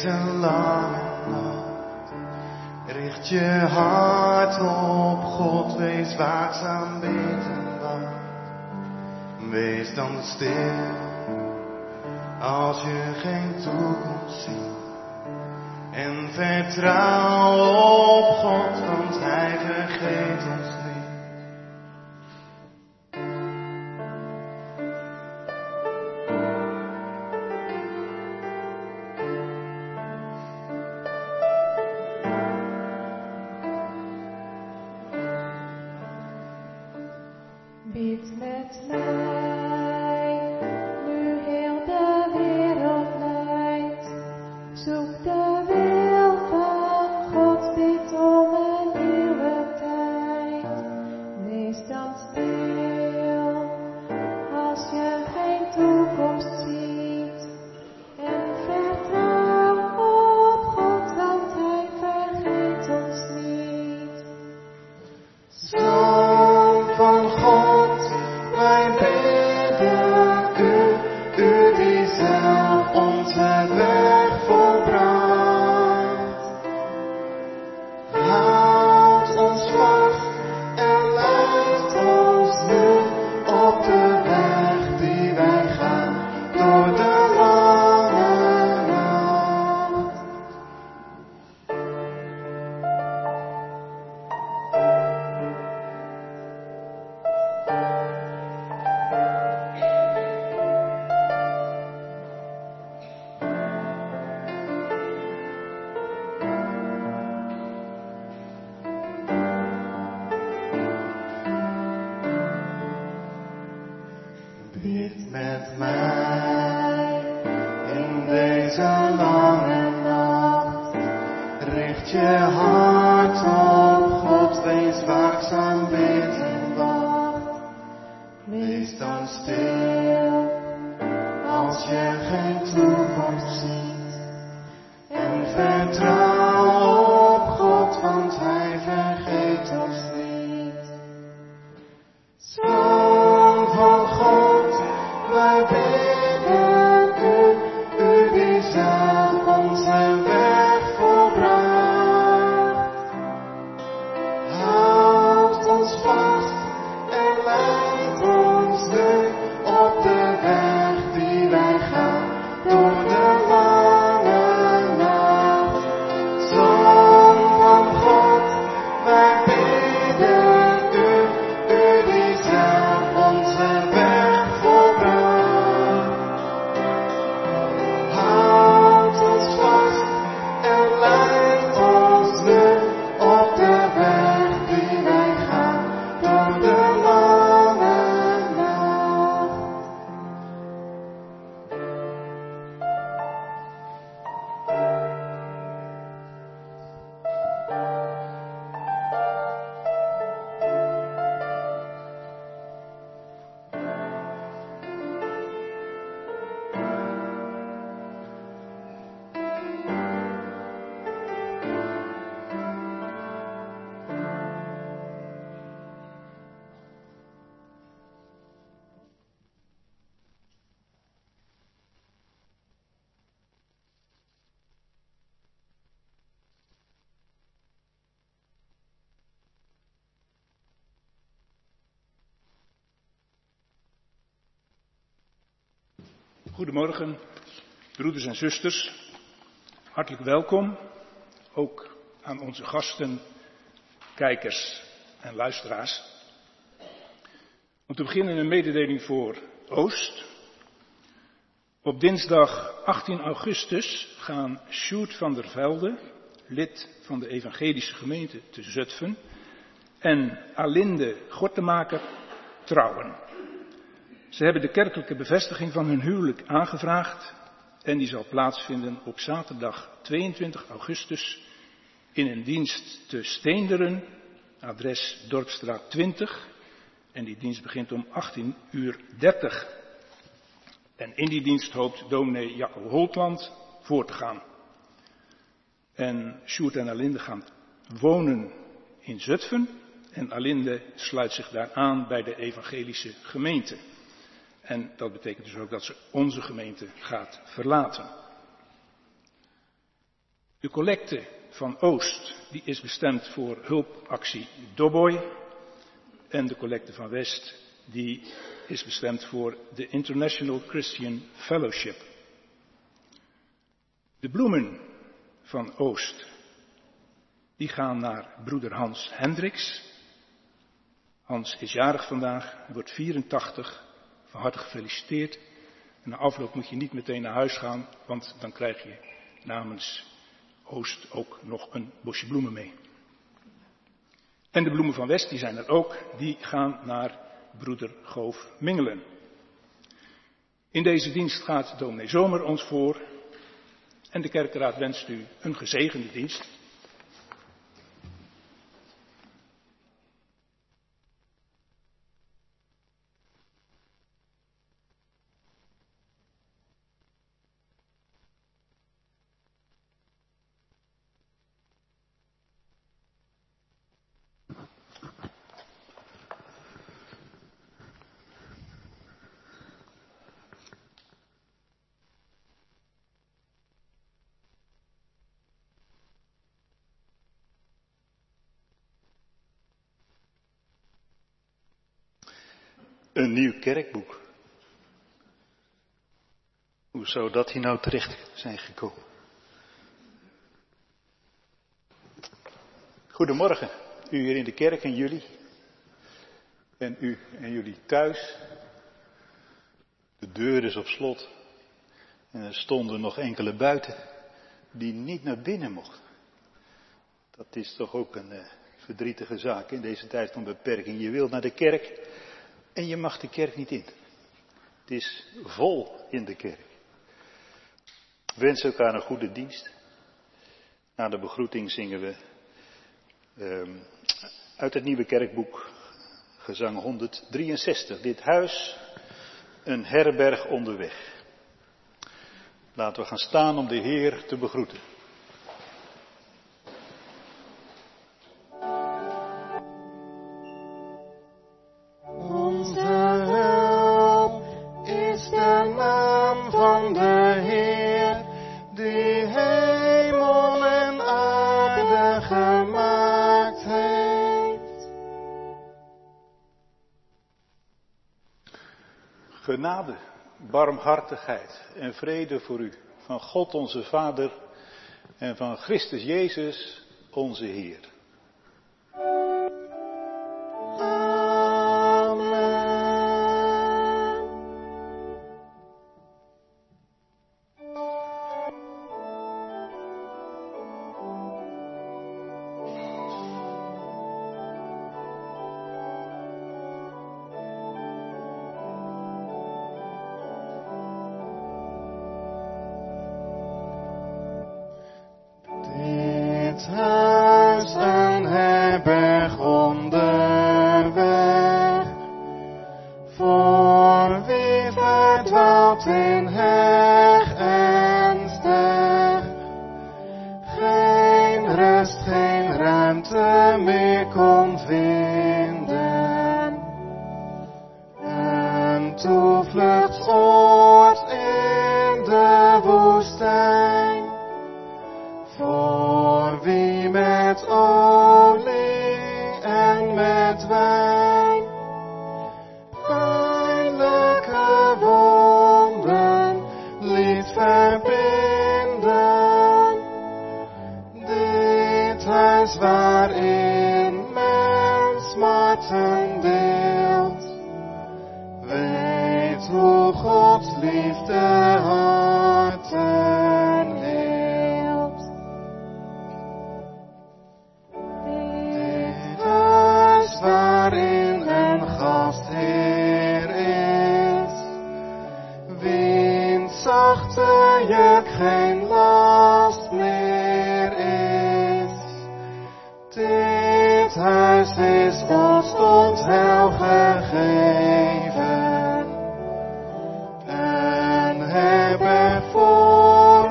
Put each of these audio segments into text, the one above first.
deze lange nacht. Richt je hart op God, wees waakzaam, bid en wacht. Wees dan stil, als je geen toekomst ziet. En vertrouw op God, want Hij vergeet ons niet. Bid met mij, nu heel de wereld lijdt. Zoek de wil van God, bid om een nieuwe tijd. Wees dan stil, als je geen toekomst ziet. En vertrouw op God, want Hij vergeet ons niet. Zoon van God, wij bidden u die zelf onze weg volbracht. Houd ons vast en leidt ons nu op de weg die wij gaan door de lange nacht. Bid met mij in deze lange nacht. Richt je hart op God, wees waakzaam, bid en wacht. Wees dan stil, als je geen toekomst ziet. En vertrouw op God, want Hij vergeet ons niet. Zoon van God, wij bidden u die zelf onze weg volbracht. Houd ons vast en leidt ons nu op de weg die wij gaan door de lange nacht. Zoon van God, wij bidden u die zelf onze weg volbracht. Houd ons vast en leidt ons nu op de weg die wij gaan door de lange nacht. Goedemorgen, broeders en zusters. Hartelijk welkom, ook aan onze gasten, kijkers en luisteraars. Om te beginnen een mededeling voor Oost. Op dinsdag 18 augustus gaan Sjoerd van der Velde, lid van de Evangelische Gemeente te Zutphen, en Alinde Gortemaker trouwen. Ze hebben de kerkelijke bevestiging van hun huwelijk aangevraagd en die zal plaatsvinden op zaterdag 22 augustus in een dienst te Steenderen, adres Dorpstraat 20. En die dienst begint om 18:30. En in die dienst hoopt dominee Jacco Holtland voor te gaan. En Sjoerd en Alinde gaan wonen in Zutphen en Alinde sluit zich daar aan bij de Evangelische Gemeente. En dat betekent dus ook dat ze onze gemeente gaat verlaten. De collecte van Oost die is bestemd voor hulpactie Dobboy. En de collecte van West die is bestemd voor de International Christian Fellowship. De bloemen van Oost die gaan naar broeder Hans Hendricks. Hans is jarig vandaag, hij wordt 84, van harte gefeliciteerd. En na afloop moet je niet meteen naar huis gaan, want dan krijg je namens Oost ook nog een bosje bloemen mee. En de bloemen van West, die zijn er ook, die gaan naar broeder Goof Mingelen. In deze dienst gaat dominee Zomer ons voor en de kerkenraad wenst u een gezegende dienst. Een nieuw kerkboek. Hoe zou dat hier nou terecht zijn gekomen? Goedemorgen, u hier in de kerk en jullie. En u en jullie thuis. De deur is op slot. En er stonden nog enkele buiten die niet naar binnen mochten. Dat is toch ook een verdrietige zaak in deze tijd van beperking. Je wilt naar de kerk en je mag de kerk niet in. Het is vol in de kerk. We wensen elkaar een goede dienst. Na de begroeting zingen we uit het nieuwe kerkboek gezang 163. Dit huis, een herberg onderweg. Laten we gaan staan om de Heer te begroeten. Genade, barmhartigheid en vrede voor u, van God onze Vader en van Christus Jezus onze Heer. Voor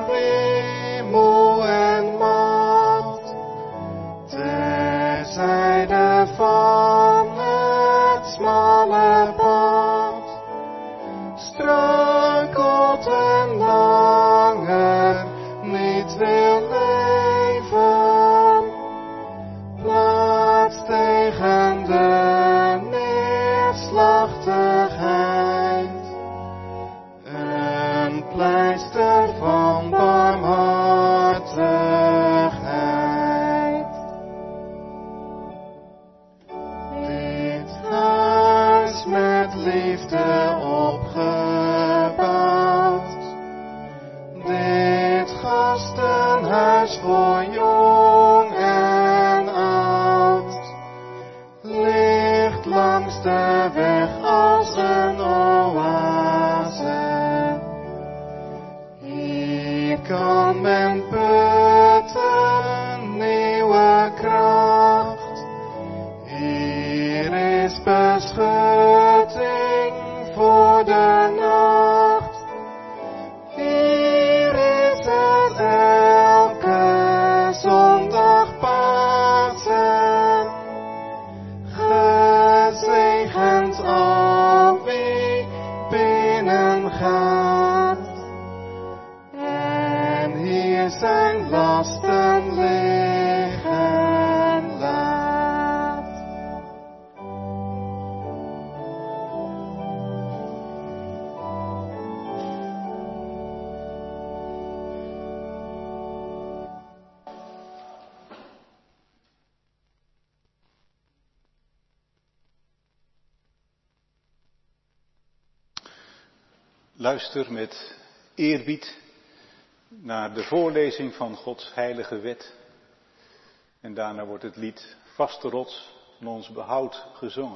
Luister met eerbied naar de voorlezing van Gods heilige wet. En daarna wordt het lied Vaste rots van ons behoud gezongen.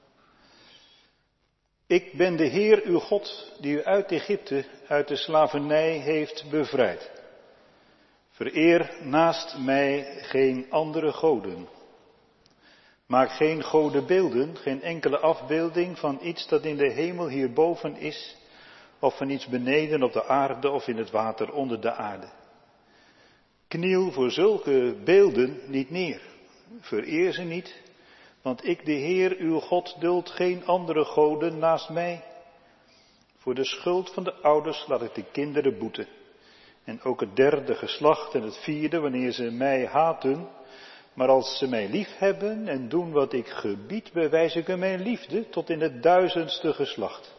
Ik ben de Heer uw God, die u uit Egypte, uit de slavernij heeft bevrijd. Vereer naast mij geen andere goden. Maak geen godenbeelden, geen enkele afbeelding van iets dat in de hemel hierboven is, of van iets beneden op de aarde of in het water onder de aarde. Kniel voor zulke beelden niet neer. Vereer ze niet, want ik, de Heer, uw God, duld geen andere goden naast mij. Voor de schuld van de ouders laat ik de kinderen boeten. En ook het derde geslacht en het vierde, wanneer ze mij haten. Maar als ze mij lief hebben en doen wat ik gebied, bewijs ik hun mijn liefde tot in het 1000ste geslacht.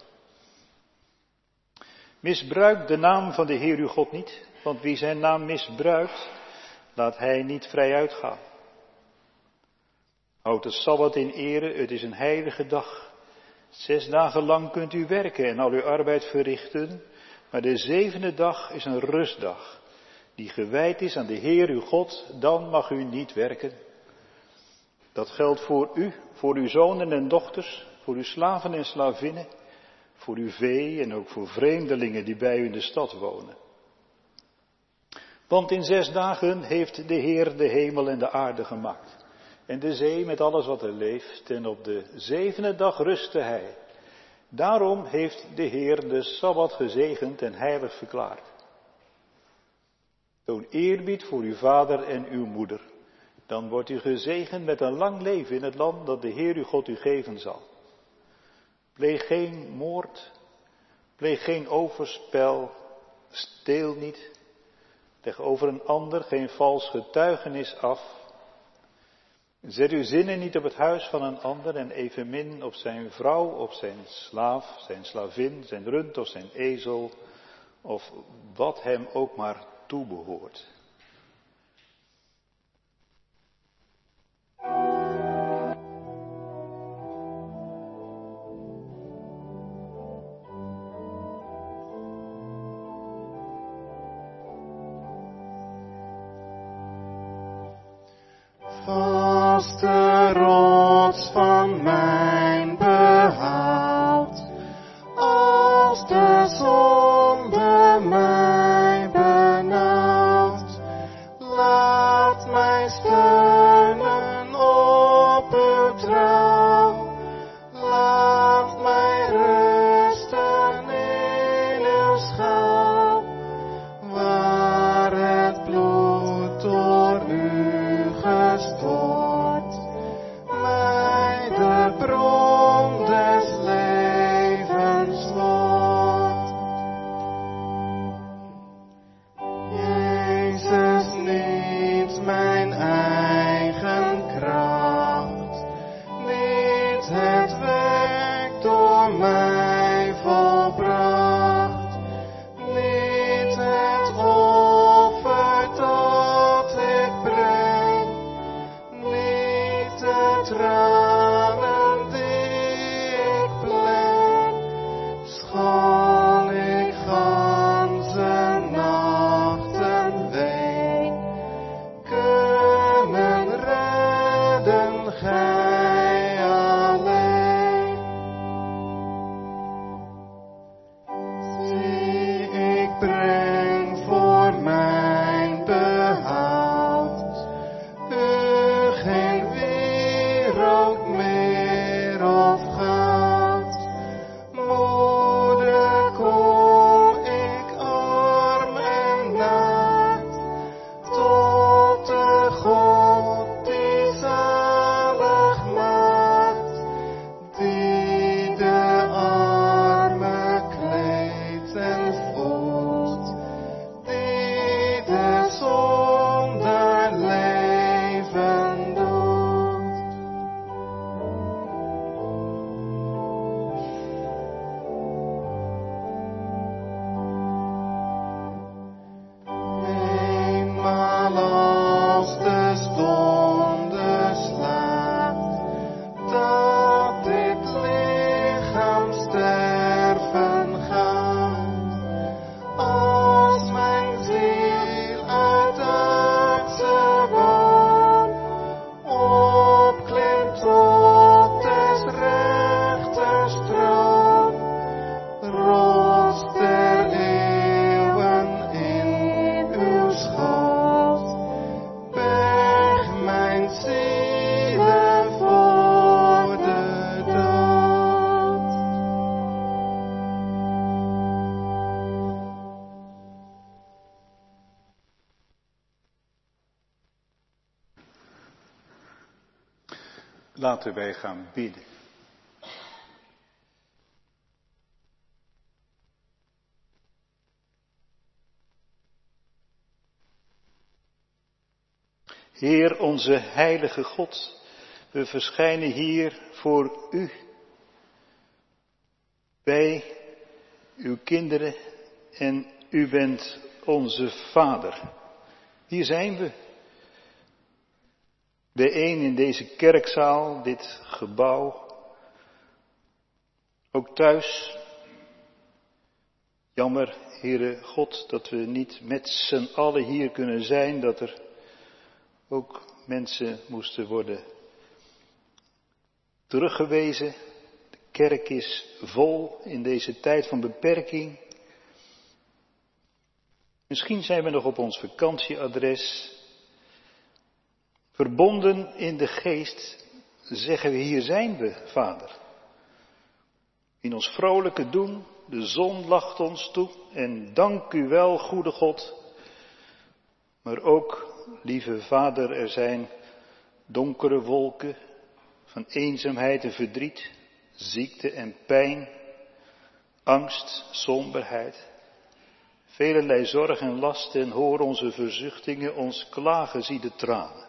Misbruik de naam van de Heer uw God niet, want wie zijn naam misbruikt, laat hij niet vrij uitgaan. Houd de Sabbat in ere, het is een heilige dag. 6 dagen lang kunt u werken en al uw arbeid verrichten, maar de 7e dag is een rustdag, die gewijd is aan de Heer uw God, dan mag u niet werken. Dat geldt voor u, voor uw zonen en dochters, voor uw slaven en slavinnen, voor uw vee en ook voor vreemdelingen die bij u in de stad wonen. Want in 6 dagen heeft de Heer de hemel en de aarde gemaakt. En de zee met alles wat er leeft. En op de 7e dag rustte hij. Daarom heeft de Heer de Sabbat gezegend en heilig verklaard. Toon eerbied voor uw vader en uw moeder. Dan wordt u gezegend met een lang leven in het land dat de Heer uw God u geven zal. Pleeg geen moord, pleeg geen overspel, steel niet, leg over een ander geen vals getuigenis af. Zet uw zinnen niet op het huis van een ander en evenmin op zijn vrouw, op zijn slaaf, zijn slavin, zijn rund of zijn ezel, of wat hem ook maar toebehoort. Vaste rots van mijn behoud, als de zonde mij benauwt, laat mij steunen op uw trouw, laat mij rusten in uw schouw, waar het bloed door u gestort, mij de Laten wij gaan bidden. Heer, onze heilige God, we verschijnen hier voor U. Wij, uw kinderen, en U bent onze Vader. Hier zijn we. Bijeen in deze kerkzaal, dit gebouw. Ook thuis. Jammer, Heere God, dat we niet met z'n allen hier kunnen zijn, dat er ook mensen moesten worden teruggewezen. De kerk is vol in deze tijd van beperking. Misschien zijn we nog op ons vakantieadres. Verbonden in de geest zeggen we, hier zijn we, Vader. In ons vrolijke doen, de zon lacht ons toe en dank u wel, goede God. Maar ook, lieve Vader, er zijn donkere wolken van eenzaamheid en verdriet, ziekte en pijn, angst, somberheid. Velerlei zorg en last en hoor onze verzuchtingen, ons klagen, zie de tranen.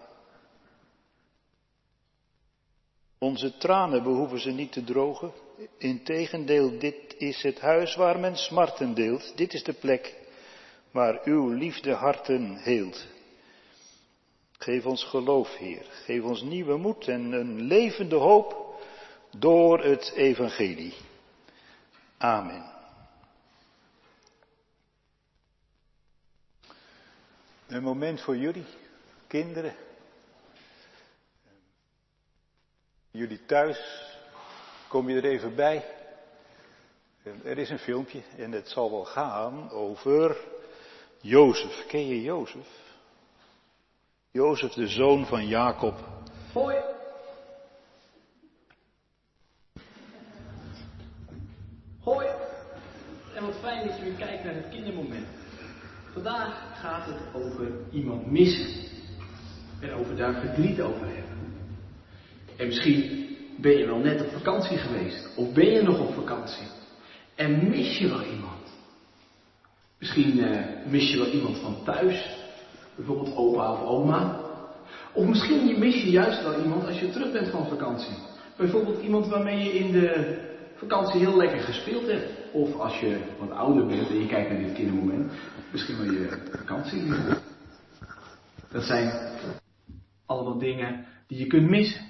Onze tranen behoeven ze niet te drogen. Integendeel, dit is het huis waar men smarten deelt. Dit is de plek waar uw liefde harten heelt. Geef ons geloof, Heer. Geef ons nieuwe moed en een levende hoop door het evangelie. Amen. Een moment voor jullie, kinderen. Jullie thuis, kom je er even bij. Er is een filmpje en het zal wel gaan over Jozef. Ken je Jozef? Jozef, de zoon van Jacob. Hoi. Hoi. En wat fijn dat je weer kijkt naar het kindermoment. Vandaag gaat het over iemand missen. En over daar verdriet over hebben. En misschien ben je wel net op vakantie geweest. Of ben je nog op vakantie. En mis je wel iemand. Misschien mis je wel iemand van thuis. Bijvoorbeeld opa of oma. Of misschien mis je juist wel iemand als je terug bent van vakantie. Bijvoorbeeld iemand waarmee je in de vakantie heel lekker gespeeld hebt. Of als je wat ouder bent en je kijkt naar dit kindermoment. Misschien wel je vakantie. Dat zijn allemaal dingen die je kunt missen.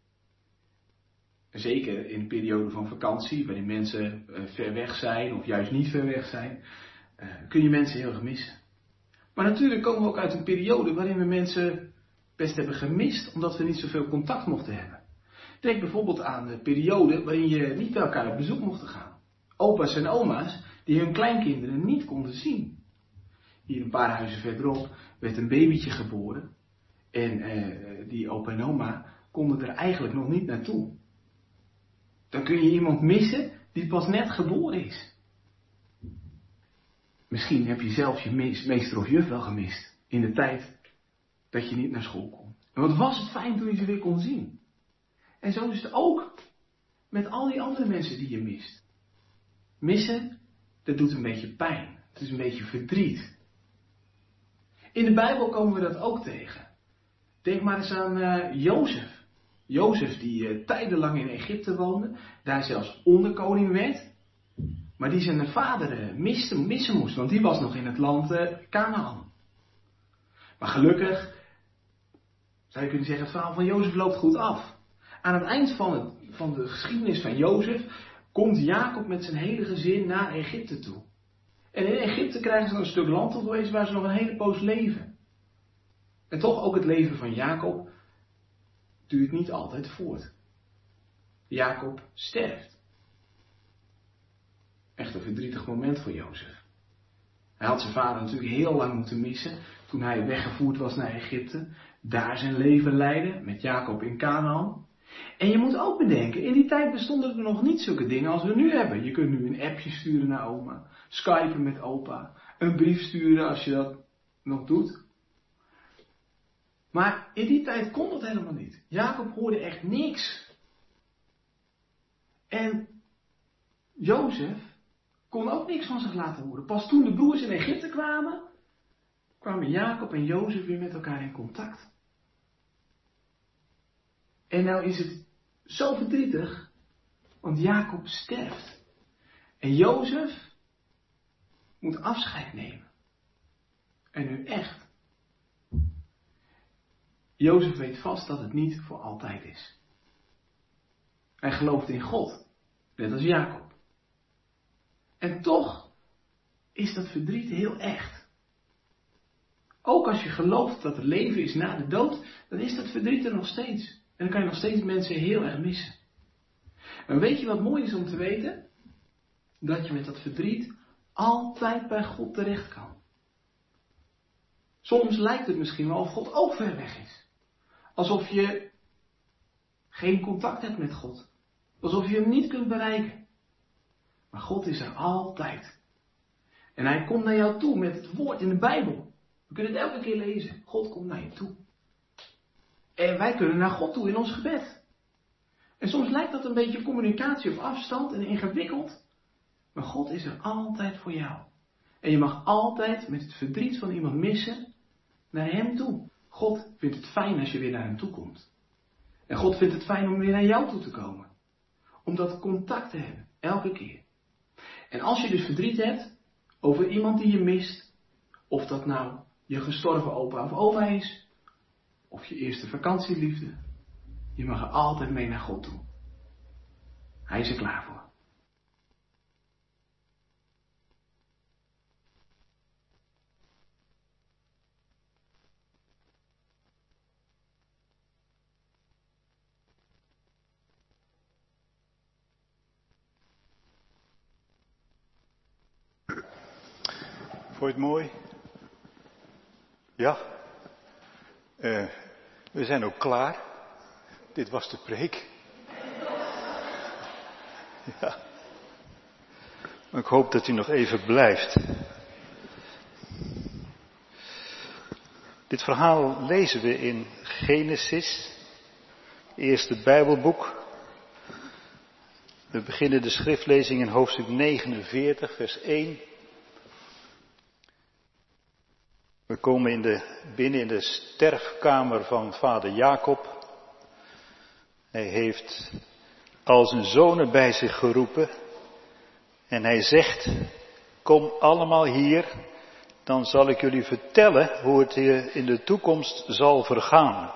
Zeker in een periode van vakantie, waarin mensen ver weg zijn of juist niet ver weg zijn, kun je mensen heel erg missen. Maar natuurlijk komen we ook uit een periode waarin we mensen best hebben gemist, omdat we niet zoveel contact mochten hebben. Denk bijvoorbeeld aan de periode waarin je niet bij elkaar op bezoek mocht gaan. Opa's en oma's die hun kleinkinderen niet konden zien. Hier een paar huizen verderop werd een babytje geboren en die opa en oma konden er eigenlijk nog niet naartoe. Dan kun je iemand missen die pas net geboren is. Misschien heb je zelfs je meester of juf wel gemist. In de tijd dat je niet naar school kon. En wat was het fijn toen je ze weer kon zien. En zo is het ook met al die andere mensen die je mist. Missen, dat doet een beetje pijn. Het is een beetje verdriet. In de Bijbel komen we dat ook tegen. Denk maar eens aan Jozef. Jozef die tijdenlang in Egypte woonde, daar zelfs onderkoning werd, maar die zijn vader missen moest, want die was nog in het land Kanaan. Maar gelukkig, zou je kunnen zeggen, het verhaal van Jozef loopt goed af. Aan het eind van de geschiedenis van Jozef komt Jacob met zijn hele gezin naar Egypte toe. En in Egypte krijgen ze een stuk land toegewezen waar ze nog een hele poos leven. En toch ook het leven van Jacob duurt niet altijd voort. Jacob sterft. Echt een verdrietig moment voor Jozef. Hij had zijn vader natuurlijk heel lang moeten missen toen hij weggevoerd was naar Egypte. Daar zijn leven leiden met Jacob in Kanaan. En je moet ook bedenken, in die tijd bestonden er nog niet zulke dingen als we nu hebben. Je kunt nu een appje sturen naar oma, skypen met opa, een brief sturen als je dat nog doet. Maar in die tijd kon dat helemaal niet. Jacob hoorde echt niks. En Jozef kon ook niks van zich laten horen. Pas toen de broers in Egypte kwamen Jacob en Jozef weer met elkaar in contact. En nou is het zo verdrietig, want Jacob sterft. En Jozef moet afscheid nemen. En nu echt. Jozef weet vast dat het niet voor altijd is. Hij gelooft in God, net als Jacob. En toch is dat verdriet heel echt. Ook als je gelooft dat het leven is na de dood, dan is dat verdriet er nog steeds. En dan kan je nog steeds mensen heel erg missen. En weet je wat mooi is om te weten? Dat je met dat verdriet altijd bij God terecht kan. Soms lijkt het misschien wel of God ook ver weg is. Alsof je geen contact hebt met God. Alsof je hem niet kunt bereiken. Maar God is er altijd. En hij komt naar jou toe met het woord in de Bijbel. We kunnen het elke keer lezen. God komt naar je toe. En wij kunnen naar God toe in ons gebed. En soms lijkt dat een beetje communicatie op afstand en ingewikkeld. Maar God is er altijd voor jou. En je mag altijd met het verdriet van iemand missen naar hem toe. God vindt het fijn als je weer naar hem toe komt. En God vindt het fijn om weer naar jou toe te komen. Om dat contact te hebben, elke keer. En als je dus verdriet hebt over iemand die je mist, of dat nou je gestorven opa of oma is, of je eerste vakantieliefde, je mag er altijd mee naar God toe. Hij is er klaar voor. Vond je het mooi? Ja? We zijn ook klaar. Dit was de preek. Ja. Maar ik hoop dat u nog even blijft. Dit verhaal lezen we in Genesis, eerste Bijbelboek. We beginnen de schriftlezing in hoofdstuk 49, vers 1. We komen binnen in de sterfkamer van vader Jacob. Hij heeft al zijn zonen bij zich geroepen. En hij zegt, kom allemaal hier, dan zal ik jullie vertellen hoe het in de toekomst zal vergaan.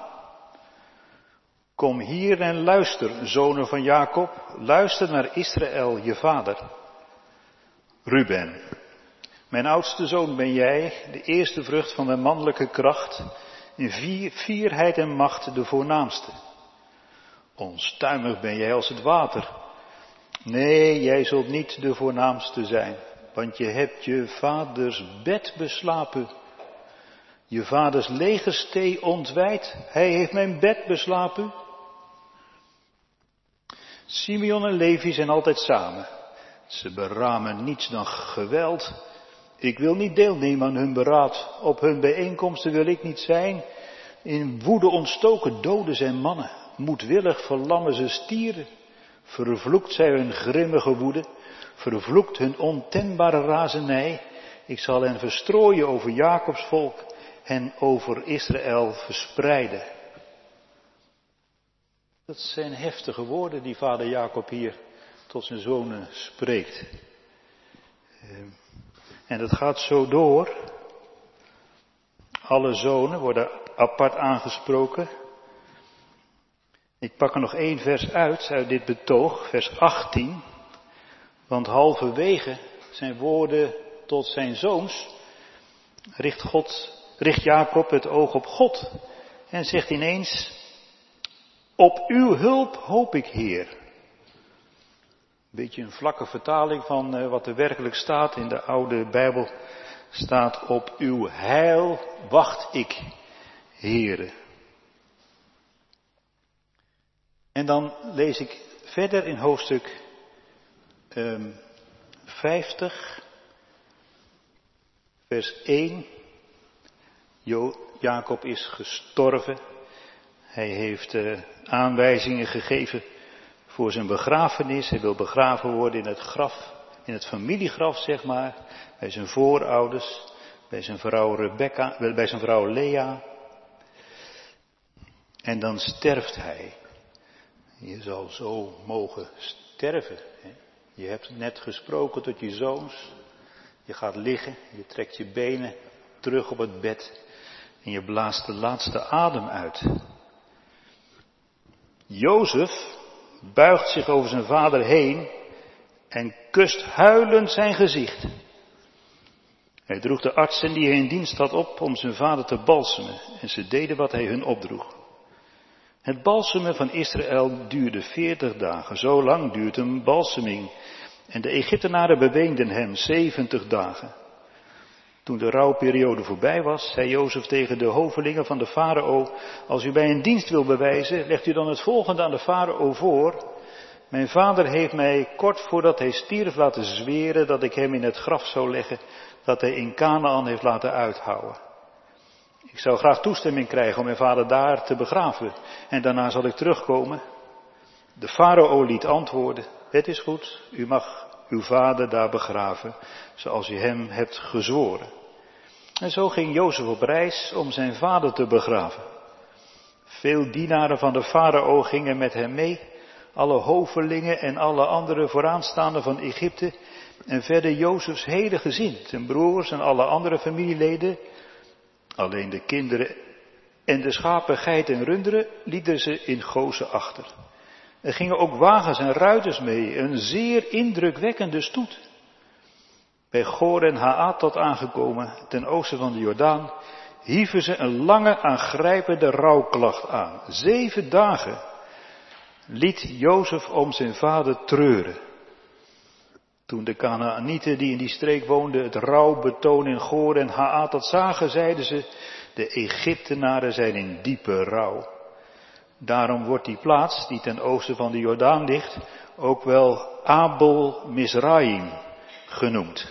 Kom hier en luister, zonen van Jacob, luister naar Israël, je vader. Ruben, mijn oudste zoon ben jij, de eerste vrucht van de mannelijke kracht, in fierheid en macht de voornaamste. Onstuimig ben jij als het water. Nee, jij zult niet de voornaamste zijn, want je hebt je vaders bed beslapen. Je vaders legerstee ontwijd, hij heeft mijn bed beslapen. Simeon en Levi zijn altijd samen. Ze beramen niets dan geweld. Ik wil niet deelnemen aan hun beraad. Op hun bijeenkomsten wil ik niet zijn. In woede ontstoken doden zijn mannen. Moedwillig verlammen ze stieren. Vervloekt zij hun grimmige woede. Vervloekt hun ontembare razernij. Ik zal hen verstrooien over Jacobs volk. En over Israël verspreiden. Dat zijn heftige woorden die vader Jacob hier tot zijn zonen spreekt. En dat gaat zo door. Alle zonen worden apart aangesproken. Ik pak er nog 1 vers uit dit betoog, vers 18. Want halverwege zijn woorden tot zijn zoons richt Jacob het oog op God. En zegt ineens, op uw hulp hoop ik, Heer. Beetje een vlakke vertaling van wat er werkelijk staat in de oude Bijbel. Staat op uw heil wacht ik, Heere. En dan lees ik verder in hoofdstuk 50, vers 1. Jacob is gestorven. Hij heeft aanwijzingen gegeven voor zijn begrafenis. Hij wil begraven worden in het graf, in het familiegraf zeg maar, bij zijn voorouders, bij zijn vrouw Rebekka, bij zijn vrouw Lea. En dan sterft hij. Je zal zo mogen sterven. Hè? Je hebt net gesproken tot je zoons. Je gaat liggen, je trekt je benen terug op het bed en je blaast de laatste adem uit. Jozef buigt zich over zijn vader heen en kust huilend zijn gezicht. Hij droeg de artsen die hij in dienst had op om zijn vader te balsemen en ze deden wat hij hun opdroeg. Het balsemen van Israël duurde 40 dagen, zo lang duurt een balseming. En de Egyptenaren beweenden hem 70 dagen. Toen de rouwperiode voorbij was, zei Jozef tegen de hovelingen van de farao: als u mij een dienst wil bewijzen, legt u dan het volgende aan de farao voor. Mijn vader heeft mij kort voordat hij stierf laten zweren dat ik hem in het graf zou leggen dat hij in Kanaan heeft laten uithouwen. Ik zou graag toestemming krijgen om mijn vader daar te begraven en daarna zal ik terugkomen. De farao liet antwoorden: het is goed, u mag uw vader daar begraven, zoals u hem hebt gezworen. En zo ging Jozef op reis om zijn vader te begraven. Veel dienaren van de farao gingen met hem mee, alle hovelingen en alle andere vooraanstaanden van Egypte, en verder Jozefs hele gezin, zijn broers en alle andere familieleden. Alleen de kinderen en de schapen, geiten en runderen lieten ze in Gozen achter. Er gingen ook wagens en ruiters mee, een zeer indrukwekkende stoet. Bij Gor en Haatat aangekomen, ten oosten van de Jordaan, hieven ze een lange aangrijpende rouwklacht aan. 7 dagen liet Jozef om zijn vader treuren. Toen de Kanaanieten die in die streek woonden het rouwbetoon in Gor en Haatat zagen, zeiden ze: de Egyptenaren zijn in diepe rouw. Daarom wordt die plaats, die ten oosten van de Jordaan ligt, ook wel Abel Mizraim genoemd.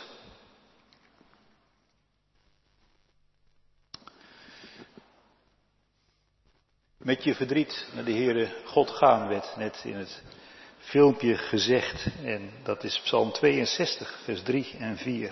Met je verdriet naar de Heere God gaan werd net in het filmpje gezegd. En dat is Psalm 62, vers 3 en 4.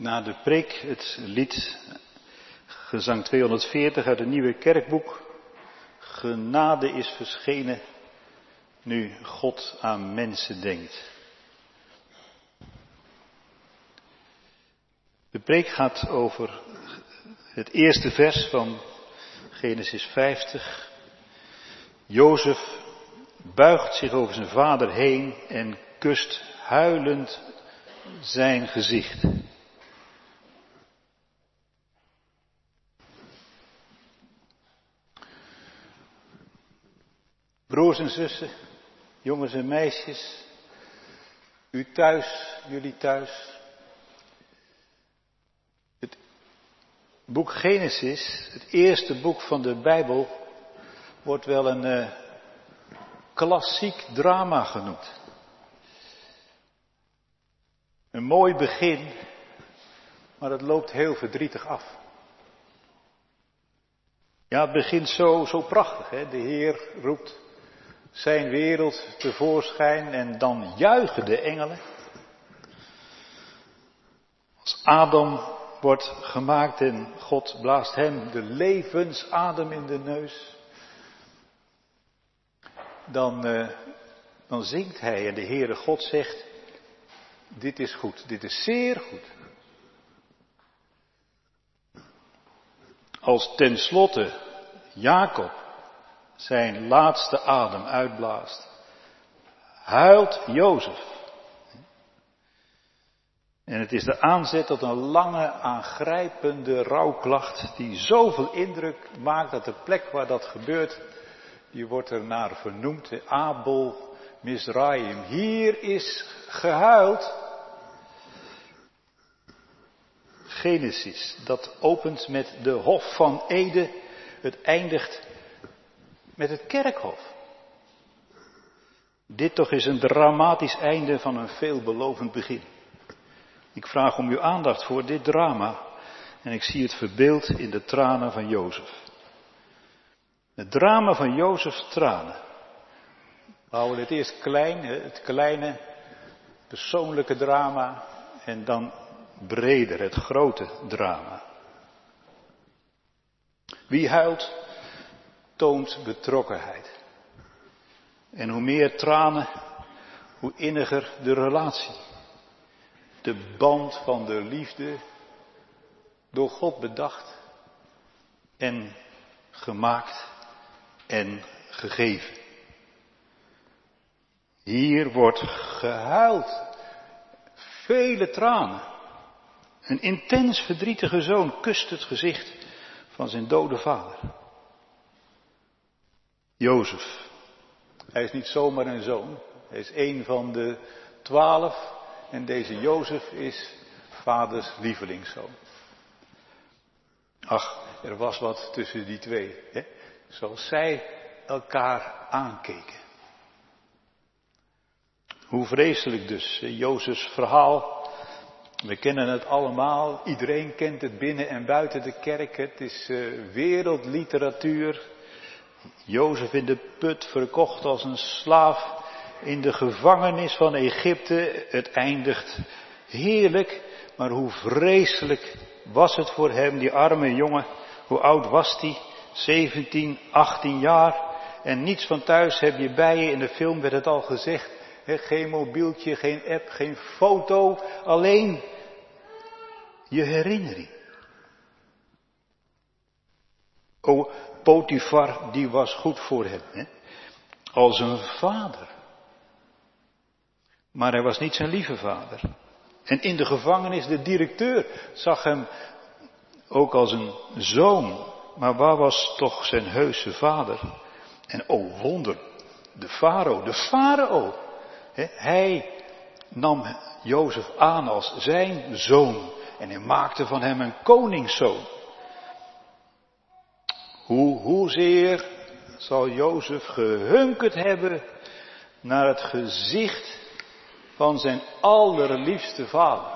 Na de preek het lied gezang 240 uit het Nieuwe Kerkboek. Genade is verschenen nu God aan mensen denkt. De preek gaat over het eerste vers van Genesis 50. Jozef buigt zich over zijn vader heen en kust huilend zijn gezicht. Broers en zussen, jongens en meisjes, u thuis, jullie thuis. Het boek Genesis, het eerste boek van de Bijbel, wordt wel een klassiek drama genoemd. Een mooi begin, maar het loopt heel verdrietig af. Ja, het begint zo prachtig, hè? De Heer roept zijn wereld tevoorschijn en dan juichen de engelen. Als Adam wordt gemaakt en God blaast hem de levensadem in de neus. Dan zingt hij en de Heere God zegt, dit is goed, dit is zeer goed. Als tenslotte Jacob zijn laatste adem uitblaast, huilt Jozef. En het is de aanzet tot een lange, aangrijpende rouwklacht die zoveel indruk maakt dat de plek waar dat gebeurt, die wordt er naar vernoemd, Abel Mizraim. Hier is gehuild. Genesis, dat opent met de Hof van Eden, het eindigt met het kerkhof. Dit toch is een dramatisch einde van een veelbelovend begin. Ik vraag om uw aandacht voor dit drama en ik zie het verbeeld in de tranen van Jozef. Het drama van Jozefs tranen. We houden het eerst klein, het kleine persoonlijke drama en dan breder, het grote drama. Wie huilt, toont betrokkenheid. En hoe meer tranen, hoe inniger de relatie. De band van de liefde, door God bedacht en gemaakt en gegeven. Hier wordt gehuild. Vele tranen. Een intens verdrietige zoon kust het gezicht van zijn dode vader. Jozef. Hij is niet zomaar een zoon. Hij is een van de 12. En deze Jozef is vaders lievelingszoon. Ach, er was wat tussen die twee. Hè? Zoals zij elkaar aankeken. Hoe vreselijk dus, Jozefs verhaal. We kennen het allemaal. Iedereen kent het binnen en buiten de kerk. Het is wereldliteratuur. Jozef in de put, verkocht als een slaaf in de gevangenis van Egypte. Het eindigt heerlijk, maar hoe vreselijk was het voor hem, die arme jongen. Hoe oud was hij? 17, 18 jaar. En niets van thuis heb je bij je. In de film werd het al gezegd. Geen mobieltje, geen app, geen foto. Alleen je herinnering. O, Potifar, die was goed voor hem. Hè? Als een vader. Maar hij was niet zijn lieve vader. En in de gevangenis, de directeur zag hem ook als een zoon. Maar waar was toch zijn heuse vader? En oh wonder, de farao. Hij nam Jozef aan als zijn zoon. En hij maakte van hem een koningszoon. Hoezeer zal Jozef gehunkerd hebben naar het gezicht van zijn allerliefste vader.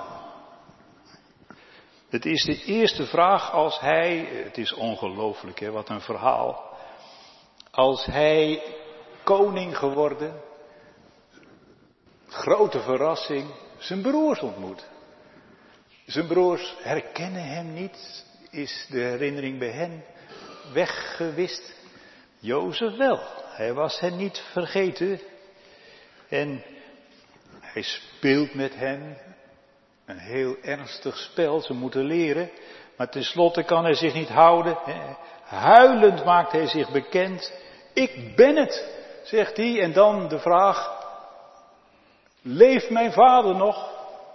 Het is de eerste vraag als hij, het is ongelooflijk hè, wat een verhaal. Als hij koning geworden, grote verrassing, zijn broers ontmoet. Zijn broers herkennen hem niet. Is de herinnering bij hen weggewist? Jozef wel. Hij was hen niet vergeten. En hij speelt met hen een heel ernstig spel. Ze moeten leren. Maar tenslotte kan hij zich niet houden. Huilend maakt hij zich bekend. Ik ben het, zegt hij. En dan de vraag: leeft mijn vader nog?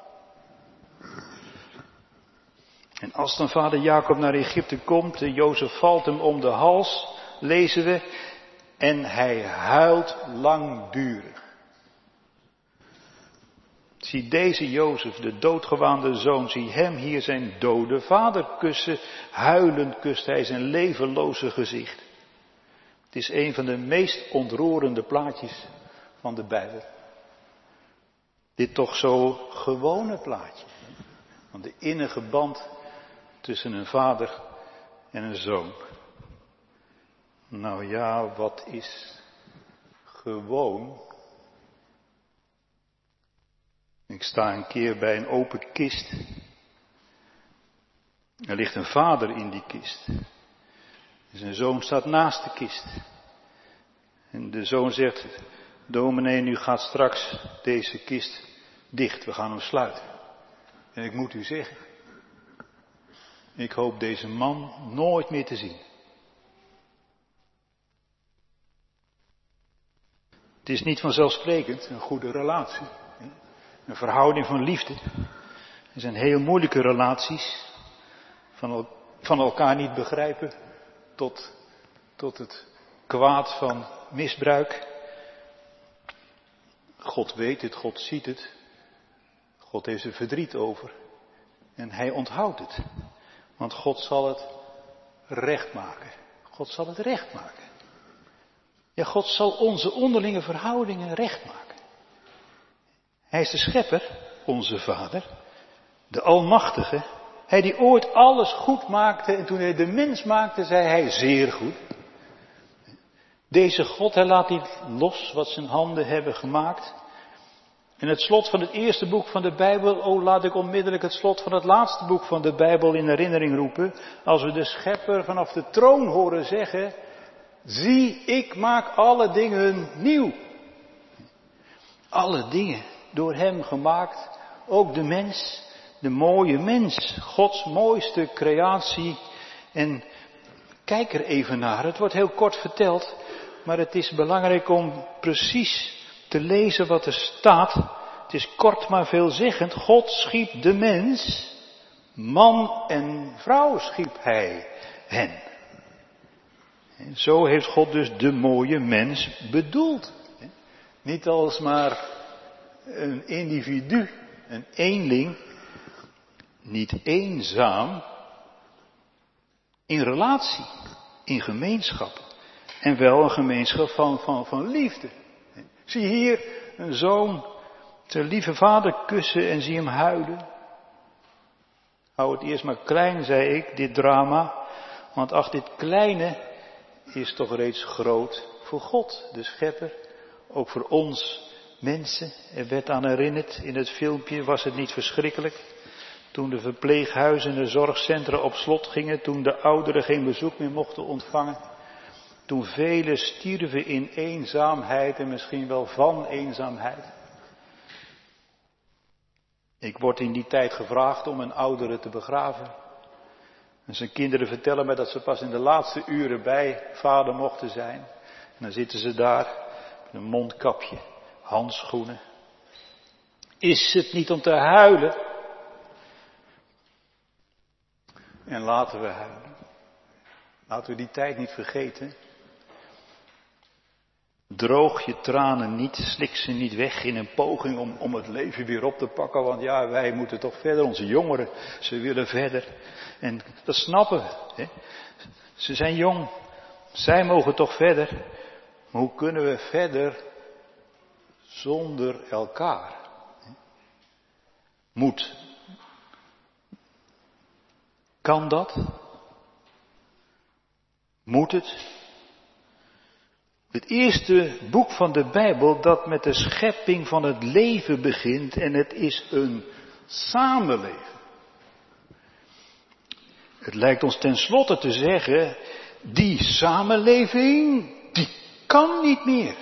En als dan vader Jacob naar Egypte komt en Jozef valt hem om de hals, lezen we, en hij huilt langdurig. Zie deze Jozef, de doodgewaande zoon, zie hem hier zijn dode vader kussen. Huilend kust hij zijn levenloze gezicht. Het is een van de meest ontroerende plaatjes van de Bijbel. Dit toch zo gewone plaatje. Van de innige band tussen een vader en een zoon. Nou ja, wat is gewoon? Ik sta een keer bij een open kist. Er ligt een vader in die kist. En zijn zoon staat naast de kist. En de zoon zegt: dominee, nu gaat straks deze kist dicht. We gaan hem sluiten. En ik moet u zeggen, ik hoop deze man nooit meer te zien. Het is niet vanzelfsprekend een goede relatie. Een verhouding van liefde. Er zijn heel moeilijke relaties. Van elkaar niet begrijpen. Tot het kwaad van misbruik. God weet het, God ziet het. God heeft er verdriet over. En hij onthoudt het. Want God zal het recht maken. God zal het recht maken. Ja, God zal onze onderlinge verhoudingen recht maken. Hij is de schepper, onze vader. De Almachtige. Hij die ooit alles goed maakte. En toen hij de mens maakte, zei hij zeer goed. Deze God, hij laat niet los wat zijn handen hebben gemaakt. En het slot van het eerste boek van de Bijbel, laat ik onmiddellijk het slot van het laatste boek van de Bijbel in herinnering roepen. Als we de schepper vanaf de troon horen zeggen: zie, ik maak alle dingen nieuw. Alle dingen door hem gemaakt, ook de mens, de mooie mens, Gods mooiste creatie. En kijk er even naar, het wordt heel kort verteld, maar het is belangrijk om precies te lezen wat er staat. Het is kort maar veelzeggend. God schiep de mens, man en vrouw schiep hij hen. En zo heeft God dus de mooie mens bedoeld. Niet als maar een individu, een eenling, niet eenzaam, in relatie, in gemeenschap. En wel een gemeenschap van liefde. Zie hier een zoon zijn lieve vader kussen en zie hem huilen. Hou het eerst maar klein, zei ik, dit drama. Want ach, dit kleine is toch reeds groot voor God, de schepper. Ook voor ons mensen. Er werd aan herinnerd, in het filmpje was het niet verschrikkelijk. Toen de verpleeghuizen en de zorgcentra op slot gingen. Toen de ouderen geen bezoek meer mochten ontvangen. Toen velen stierven in eenzaamheid en misschien wel van eenzaamheid. Ik word in die tijd gevraagd om een oudere te begraven. En zijn kinderen vertellen mij dat ze pas in de laatste uren bij vader mochten zijn. En dan zitten ze daar, met een mondkapje, handschoenen. Is het niet om te huilen? En laten we huilen. Laten we die tijd niet vergeten. Droog je tranen niet, slik ze niet weg in een poging om het leven weer op te pakken. Want ja, wij moeten toch verder, onze jongeren, ze willen verder. En dat snappen we. Hè? Ze zijn jong, zij mogen toch verder. Maar hoe kunnen we verder zonder elkaar? Moet. Kan dat? Moet het? Het eerste boek van de Bijbel dat met de schepping van het leven begint en het is een samenleven. Het lijkt ons tenslotte te zeggen, die samenleving, die kan niet meer.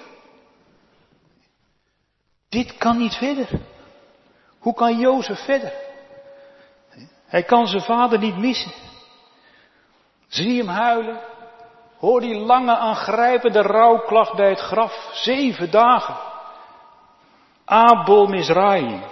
Dit kan niet verder. Hoe kan Jozef verder? Hij kan zijn vader niet missen. Zie hem huilen. Hoor die lange aangrijpende rouwklacht bij het graf. 7 dagen. Abel Mizraim.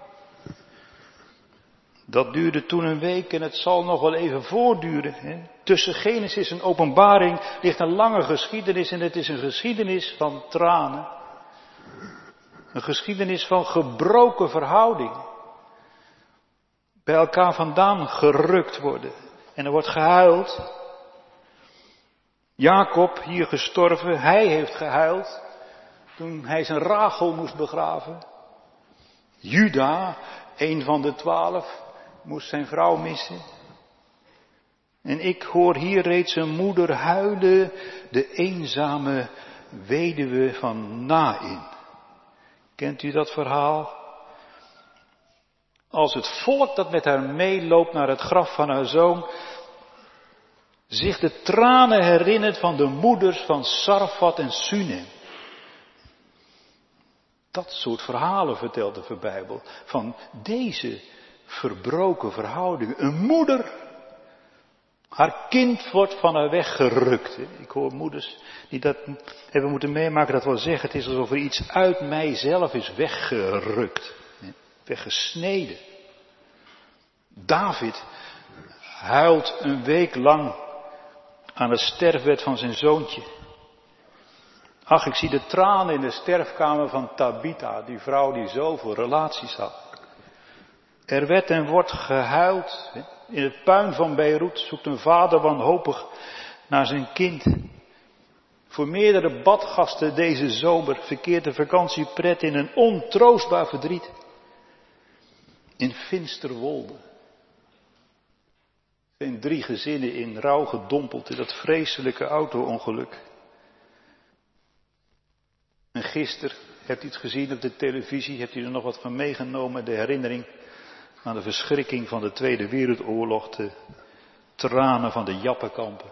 Dat duurde toen een week en het zal nog wel even voortduren. Hè. Tussen Genesis en Openbaring ligt een lange geschiedenis en het is een geschiedenis van tranen. Een geschiedenis van gebroken verhoudingen. Bij elkaar vandaan gerukt worden. En er wordt gehuild. Jacob, hier gestorven, hij heeft gehuild toen hij zijn Rachel moest begraven. Juda, een van de 12, moest zijn vrouw missen. En ik hoor hier reeds een moeder huilen, de eenzame weduwe van Nain. Kent u dat verhaal? Als het volk dat met haar meeloopt naar het graf van haar zoon zich de tranen herinnert van de moeders van Sarfat en Sunem. Dat soort verhalen vertelt de Bijbel. Van deze verbroken verhoudingen. Een moeder. Haar kind wordt van haar weggerukt. Ik hoor moeders die dat hebben moeten meemaken. Dat wil zeggen, het is alsof er iets uit mijzelf is weggerukt. Weggesneden. David huilt een week lang aan het sterfbed van zijn zoontje. Ach, ik zie de tranen in de sterfkamer van Tabitha, die vrouw die zoveel relaties had. Er werd en wordt gehuild. In het puin van Beirut zoekt een vader wanhopig naar zijn kind. Voor meerdere badgasten deze zomer verkeert de vakantiepret in een ontroostbaar verdriet. In Finsterwolde zijn 3 gezinnen in rouw gedompeld in dat vreselijke auto-ongeluk. En gisteren, hebt u het gezien op de televisie, hebt u er nog wat van meegenomen, de herinnering aan de verschrikking van de Tweede Wereldoorlog, de tranen van de Jappenkampen.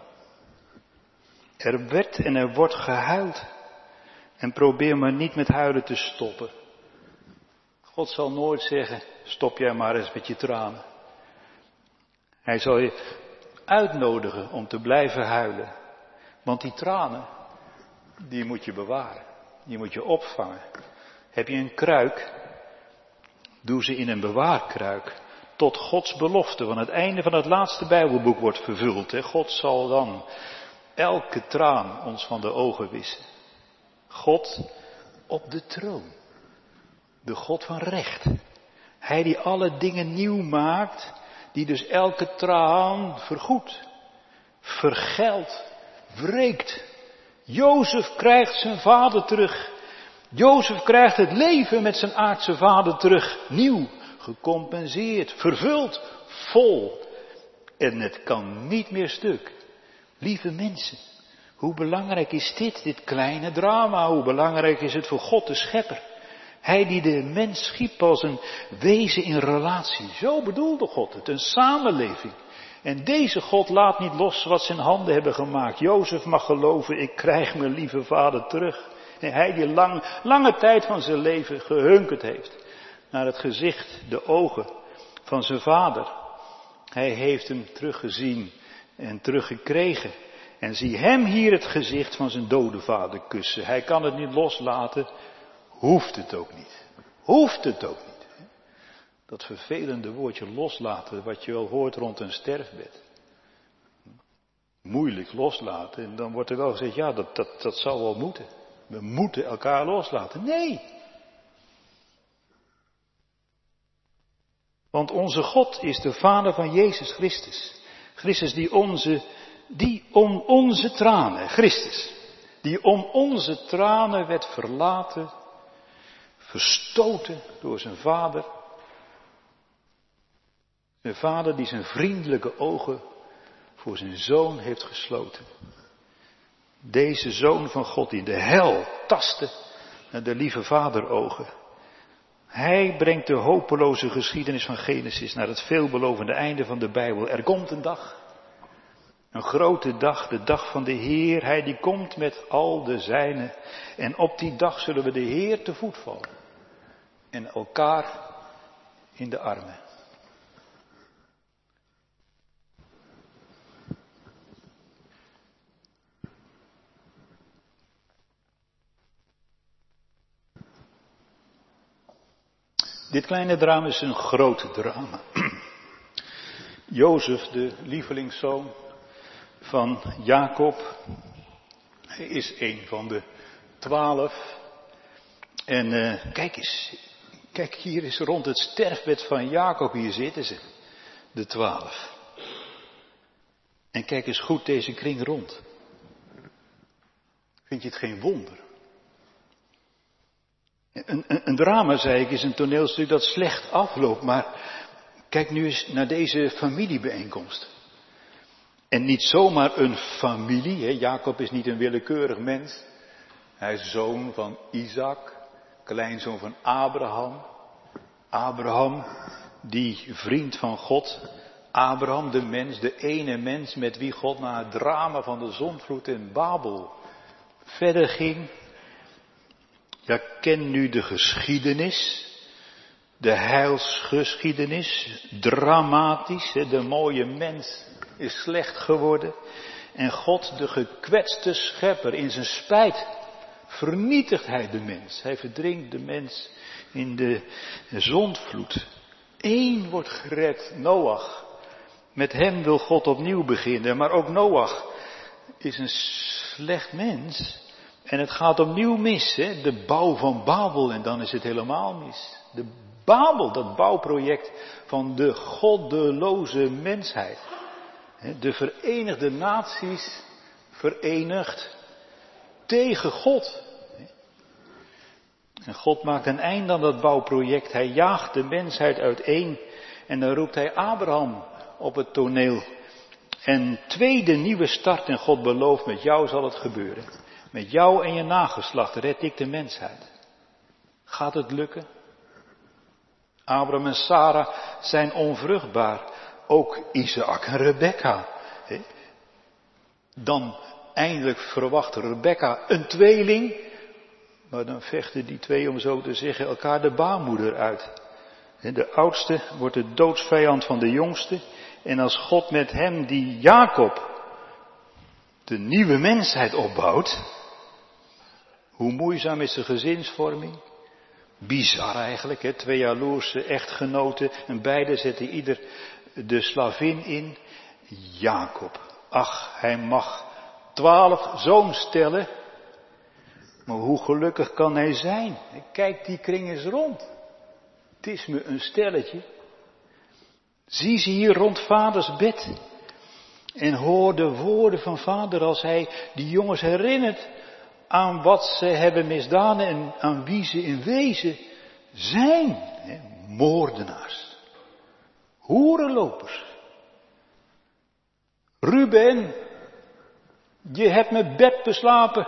Er werd en er wordt gehuild. En probeer maar niet met huilen te stoppen. God zal nooit zeggen, stop jij maar eens met je tranen. Hij zal je uitnodigen om te blijven huilen. Want die tranen, die moet je bewaren. Die moet je opvangen. Heb je een kruik, doe ze in een bewaarkruik. Tot Gods belofte, want het einde van het laatste Bijbelboek wordt vervuld. Hè. God zal dan elke traan ons van de ogen wissen. God op de troon. De God van recht. Hij die alle dingen nieuw maakt. Die dus elke traan vergoedt. Vergeldt. Wreekt. Jozef krijgt zijn vader terug. Jozef krijgt het leven met zijn aardse vader terug. Nieuw. Gecompenseerd. Vervuld. Vol. En het kan niet meer stuk. Lieve mensen. Hoe belangrijk is dit kleine drama. Hoe belangrijk is het voor God de schepper. Hij die de mens schiep als een wezen in relatie. Zo bedoelde God het, een samenleving. En deze God laat niet los wat zijn handen hebben gemaakt. Jozef mag geloven, ik krijg mijn lieve vader terug. En hij die lange tijd van zijn leven gehunkerd heeft naar het gezicht, de ogen van zijn vader. Hij heeft hem teruggezien en teruggekregen. En zie hem hier het gezicht van zijn dode vader kussen. Hij kan het niet loslaten. Hoeft het ook niet. Hoeft het ook niet. Dat vervelende woordje loslaten, wat je wel hoort rond een sterfbed. Moeilijk loslaten. En dan wordt er wel gezegd, ja, dat zal wel moeten. We moeten elkaar loslaten. Nee. Want onze God is de Vader van Jezus Christus. Christus die om onze tranen, Christus, die om onze tranen werd verlaten, verstoten door zijn vader. Zijn vader die zijn vriendelijke ogen voor zijn zoon heeft gesloten. Deze zoon van God die in de hel tastte naar de lieve vaderogen. Hij brengt de hopeloze geschiedenis van Genesis naar het veelbelovende einde van de Bijbel. Er komt een dag Een grote dag, de dag van de Heer. Hij die komt met al de zijnen. En op die dag zullen we de Heer te voet vallen. En elkaar in de armen. Dit kleine drama is een groot drama. Jozef, de lievelingszoon van Jacob, hij is een van de 12. En kijk eens, kijk hier is rond het sterfbed van Jacob, hier zitten ze, de 12. En kijk eens goed deze kring rond. Vind je het geen wonder? Een drama, zei ik, is een toneelstuk dat slecht afloopt, maar kijk nu eens naar deze familiebijeenkomst. En niet zomaar een familie, hè? Jacob is niet een willekeurig mens. Hij is zoon van Isaac, kleinzoon van Abraham. Abraham, die vriend van God. Abraham, de mens, de ene mens met wie God na het drama van de zondvloed in Babel verder ging. Ja, ken nu de geschiedenis, de heilsgeschiedenis, dramatisch, de mooie mens is slecht geworden en God, de gekwetste schepper, in zijn spijt vernietigt hij de mens. Hij verdrinkt de mens in de zondvloed. Eén wordt gered, Noach. Met hem wil God opnieuw beginnen, maar ook Noach is een slecht mens. En het gaat opnieuw mis, hè? De bouw van Babel en dan is het helemaal mis. De Babel, dat bouwproject van de goddeloze mensheid. De Verenigde Naties verenigd tegen God. En God maakt een einde aan dat bouwproject. Hij jaagt de mensheid uiteen en dan roept hij Abraham op het toneel. En tweede nieuwe start en God belooft, met jou zal het gebeuren. Met jou en je nageslacht red ik de mensheid. Gaat het lukken? Abraham en Sarah zijn onvruchtbaar. Ook Isaac en Rebekka. Dan eindelijk verwacht Rebekka een tweeling. Maar dan vechten die twee, om zo te zeggen, elkaar de baarmoeder uit. De oudste wordt de doodsvijand van de jongste. En als God met hem die Jacob de nieuwe mensheid opbouwt. Hoe moeizaam is de gezinsvorming? Bizar eigenlijk, hè? 2 jaloerse echtgenoten en beide zetten ieder de slavin in. Jacob, ach, hij mag 12 zoons stellen. Maar hoe gelukkig kan hij zijn? Kijk die kring eens rond. Het is me een stelletje. Zie ze hier rond vaders bed. En hoor de woorden van vader als hij die jongens herinnert aan wat ze hebben misdaan en aan wie ze in wezen zijn. Moordenaars. Hoerenlopers. Ruben, je hebt mijn bed beslapen.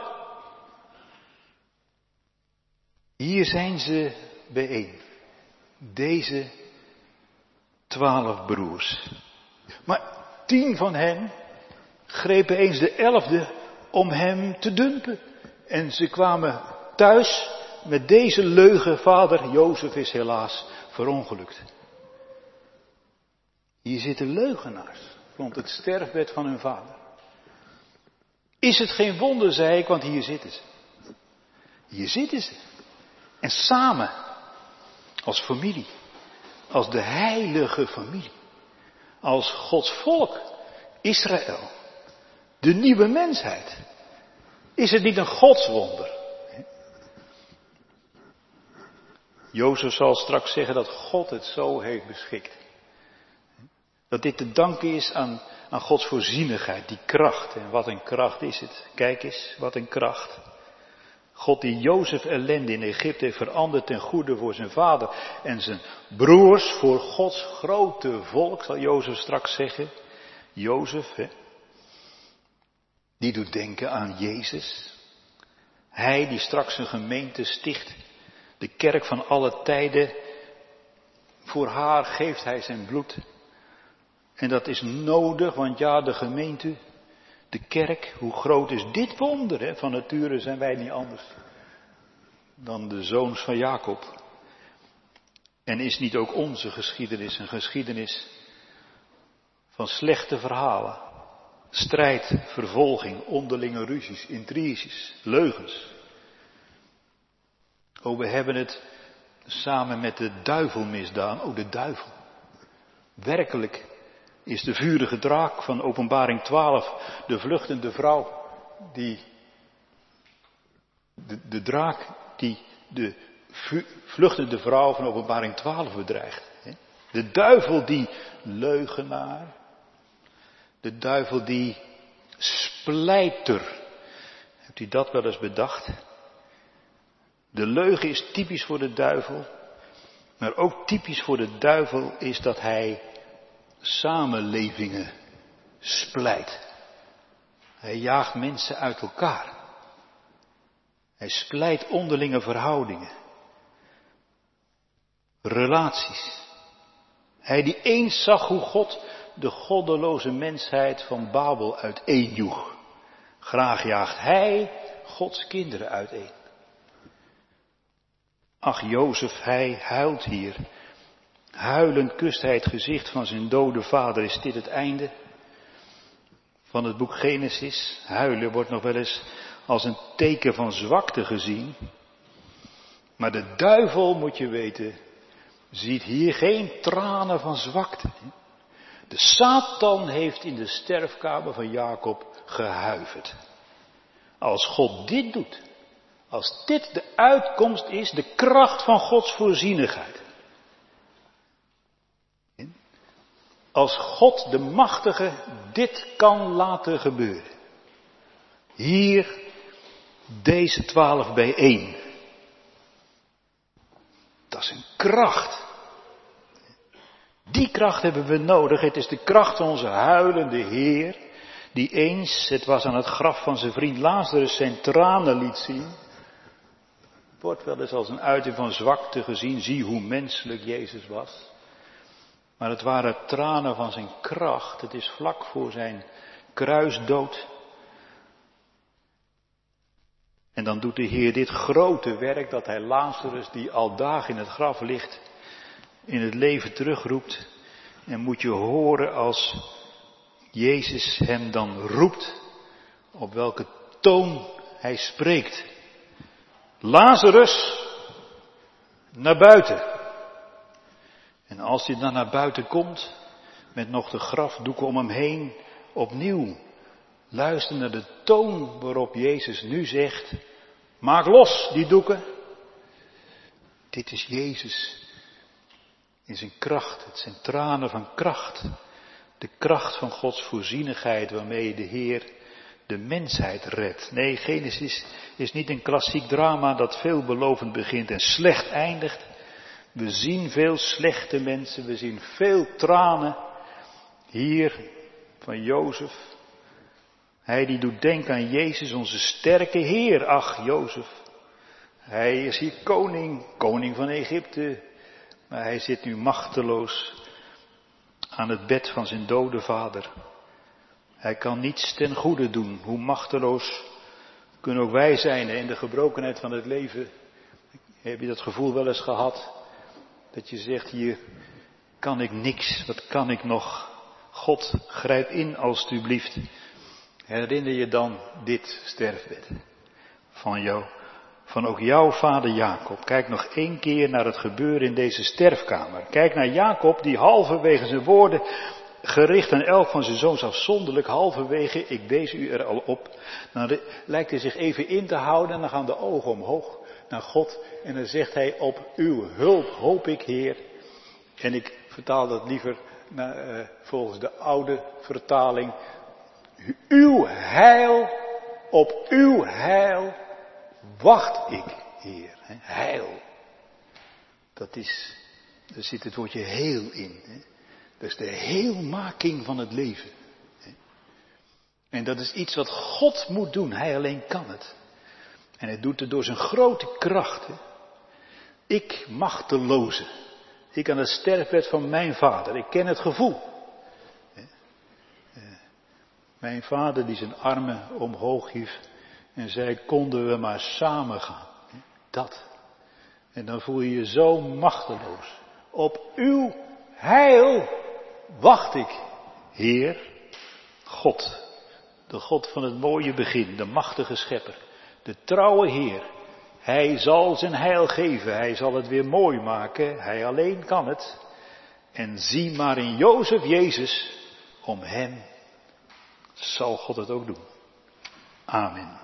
Hier zijn ze bijeen. Deze 12 broers. Maar 10 van hen grepen eens de 11e om hem te dumpen. En ze kwamen thuis met deze leugen. Vader Jozef is helaas verongelukt. Hier zitten leugenaars rond het sterfbed van hun vader. Is het geen wonder, zei ik, want hier zitten ze. Hier zitten ze. En samen, als familie, als de heilige familie, als Gods volk, Israël, de nieuwe mensheid. Is het niet een godswonder? Jozef zal straks zeggen dat God het zo heeft beschikt. Dat dit te danken is aan Gods voorzienigheid, die kracht. En wat een kracht is het. Kijk eens, wat een kracht. God die Jozef ellende in Egypte heeft veranderd ten goede voor zijn vader en zijn broers voor Gods grote volk, zal Jozef straks zeggen. Jozef, hè, die doet denken aan Jezus. Hij die straks een gemeente sticht, de kerk van alle tijden. Voor haar geeft hij zijn bloed. En dat is nodig, want ja, de gemeente, De kerk, hoe groot is dit wonder? Hè? Van nature zijn wij niet anders dan de zoons van Jacob. En is niet ook onze geschiedenis een geschiedenis van slechte verhalen? Strijd, vervolging, onderlinge ruzies, intriges, leugens. Oh, we hebben het samen met de duivel misdaan. Oh, de duivel. Werkelijk is de vurige draak van Openbaring 12 de vluchtende vrouw die de draak die de vluchtende vrouw van Openbaring 12 bedreigt. De duivel die leugenaar, de duivel die splijter. Hebt u dat wel eens bedacht? De leugen is typisch voor de duivel, maar ook typisch voor de duivel is dat hij samenlevingen splijt. Hij jaagt mensen uit elkaar. Hij splijt onderlinge verhoudingen. Relaties. Hij die eens zag hoe God de goddeloze mensheid van Babel uiteenjoeg. Graag jaagt hij Gods kinderen uiteen. Ach, Jozef, hij huilt hier. Huilend kust hij het gezicht van zijn dode vader. Is dit het einde van het boek Genesis? Huilen wordt nog wel eens als een teken van zwakte gezien. Maar de duivel, moet je weten, ziet hier geen tranen van zwakte. De Satan heeft in de sterfkamer van Jacob gehuiverd. Als God dit doet, als dit de uitkomst is, de kracht van Gods voorzienigheid. Als God de machtige dit kan laten gebeuren. Hier deze 12 bijeen. Dat is een kracht. Die kracht hebben we nodig. Het is de kracht van onze huilende Heer. Die eens, het was aan het graf van zijn vriend Lazarus, zijn tranen liet zien. Wordt wel eens als een uiting van zwakte gezien. Zie hoe menselijk Jezus was. Maar het waren tranen van zijn kracht. Het is vlak voor zijn kruisdood. En dan doet de Heer dit grote werk dat hij Lazarus, die al dagen in het graf ligt, in het leven terugroept. En moet je horen als Jezus hem dan roept, op welke toon hij spreekt. Lazarus, naar buiten. En als hij dan naar buiten komt, met nog de grafdoeken om hem heen, opnieuw luister naar de toon waarop Jezus nu zegt, maak los die doeken. Dit is Jezus in zijn kracht, het zijn tranen van kracht. De kracht van Gods voorzienigheid waarmee de Heer de mensheid redt. Nee, Genesis is niet een klassiek drama dat veelbelovend begint en slecht eindigt. We zien veel slechte mensen, we zien veel tranen. Hier van Jozef. Hij die doet denken aan Jezus, onze sterke Heer. Ach, Jozef. Hij is hier koning van Egypte. Maar hij zit nu machteloos aan het bed van zijn dode vader. Hij kan niets ten goede doen. Hoe machteloos kunnen ook wij zijn in de gebrokenheid van het leven. Heb je dat gevoel wel eens gehad? Dat je zegt, hier kan ik niks. Wat kan ik nog? God, grijp in alstublieft. Herinner je dan dit sterfbed van ook jouw vader Jacob. Kijk nog 1 keer naar het gebeuren in deze sterfkamer. Kijk naar Jacob die halverwege zijn woorden, gericht aan elk van zijn zoons afzonderlijk, halverwege, ik wees u er al op. Dan lijkt hij zich even in te houden en dan gaan de ogen omhoog naar God. En dan zegt hij, op uw hulp hoop ik, Heer. En ik vertaal dat liever volgens de oude vertaling. Uw heil, op uw heil wacht ik, Heer. Heil. Daar zit het woordje heel in. Dat is de heelmaking van het leven. En dat is iets wat God moet doen. Hij alleen kan het. En hij doet het door zijn grote kracht. Ik machteloze. Ik aan het sterfbed van mijn vader. Ik ken het gevoel. Mijn vader die zijn armen omhoog hief en zei, konden we maar samen gaan. Dat. En dan voel je je zo machteloos. Op uw heil wacht ik, Heer, God. De God van het mooie begin, de machtige schepper. De trouwe Heer. Hij zal zijn heil geven, hij zal het weer mooi maken, hij alleen kan het. En zie maar in Jozef Jezus, om hem zal God het ook doen. Amen.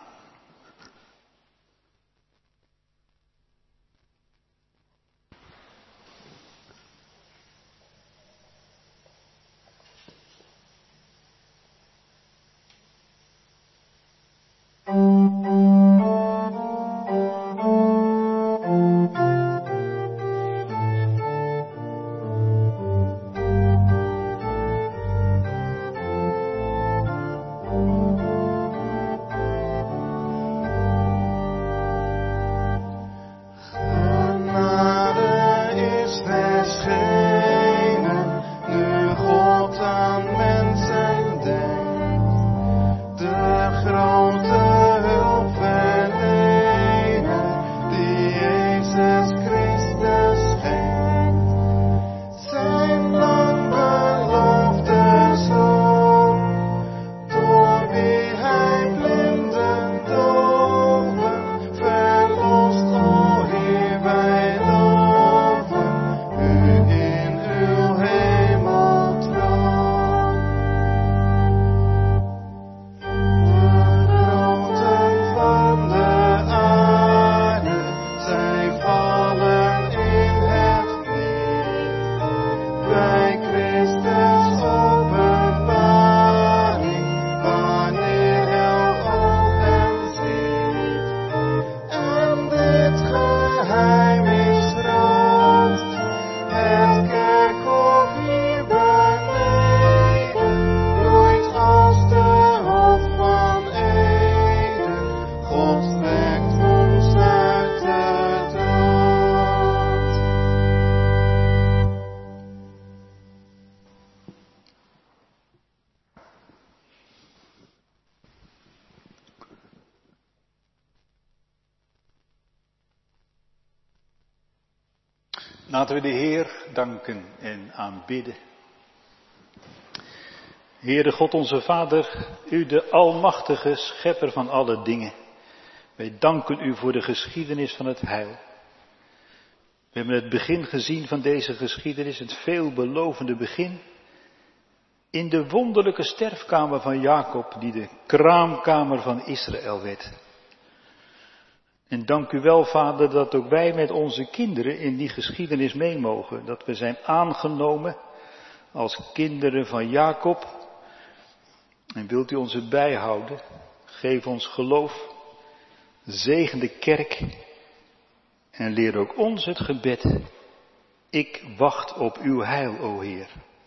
Laten we de Heer danken en aanbidden. Heere God onze Vader, u de almachtige schepper van alle dingen. Wij danken u voor de geschiedenis van het heil. We hebben het begin gezien van deze geschiedenis, het veelbelovende begin. In de wonderlijke sterfkamer van Jacob, die de kraamkamer van Israël werd. En dank u wel, Vader, dat ook wij met onze kinderen in die geschiedenis mee mogen. Dat we zijn aangenomen als kinderen van Jacob. En wilt u ons erbij houden? Geef ons geloof. Zegen de kerk. En leer ook ons het gebed. Ik wacht op uw heil, o Heer.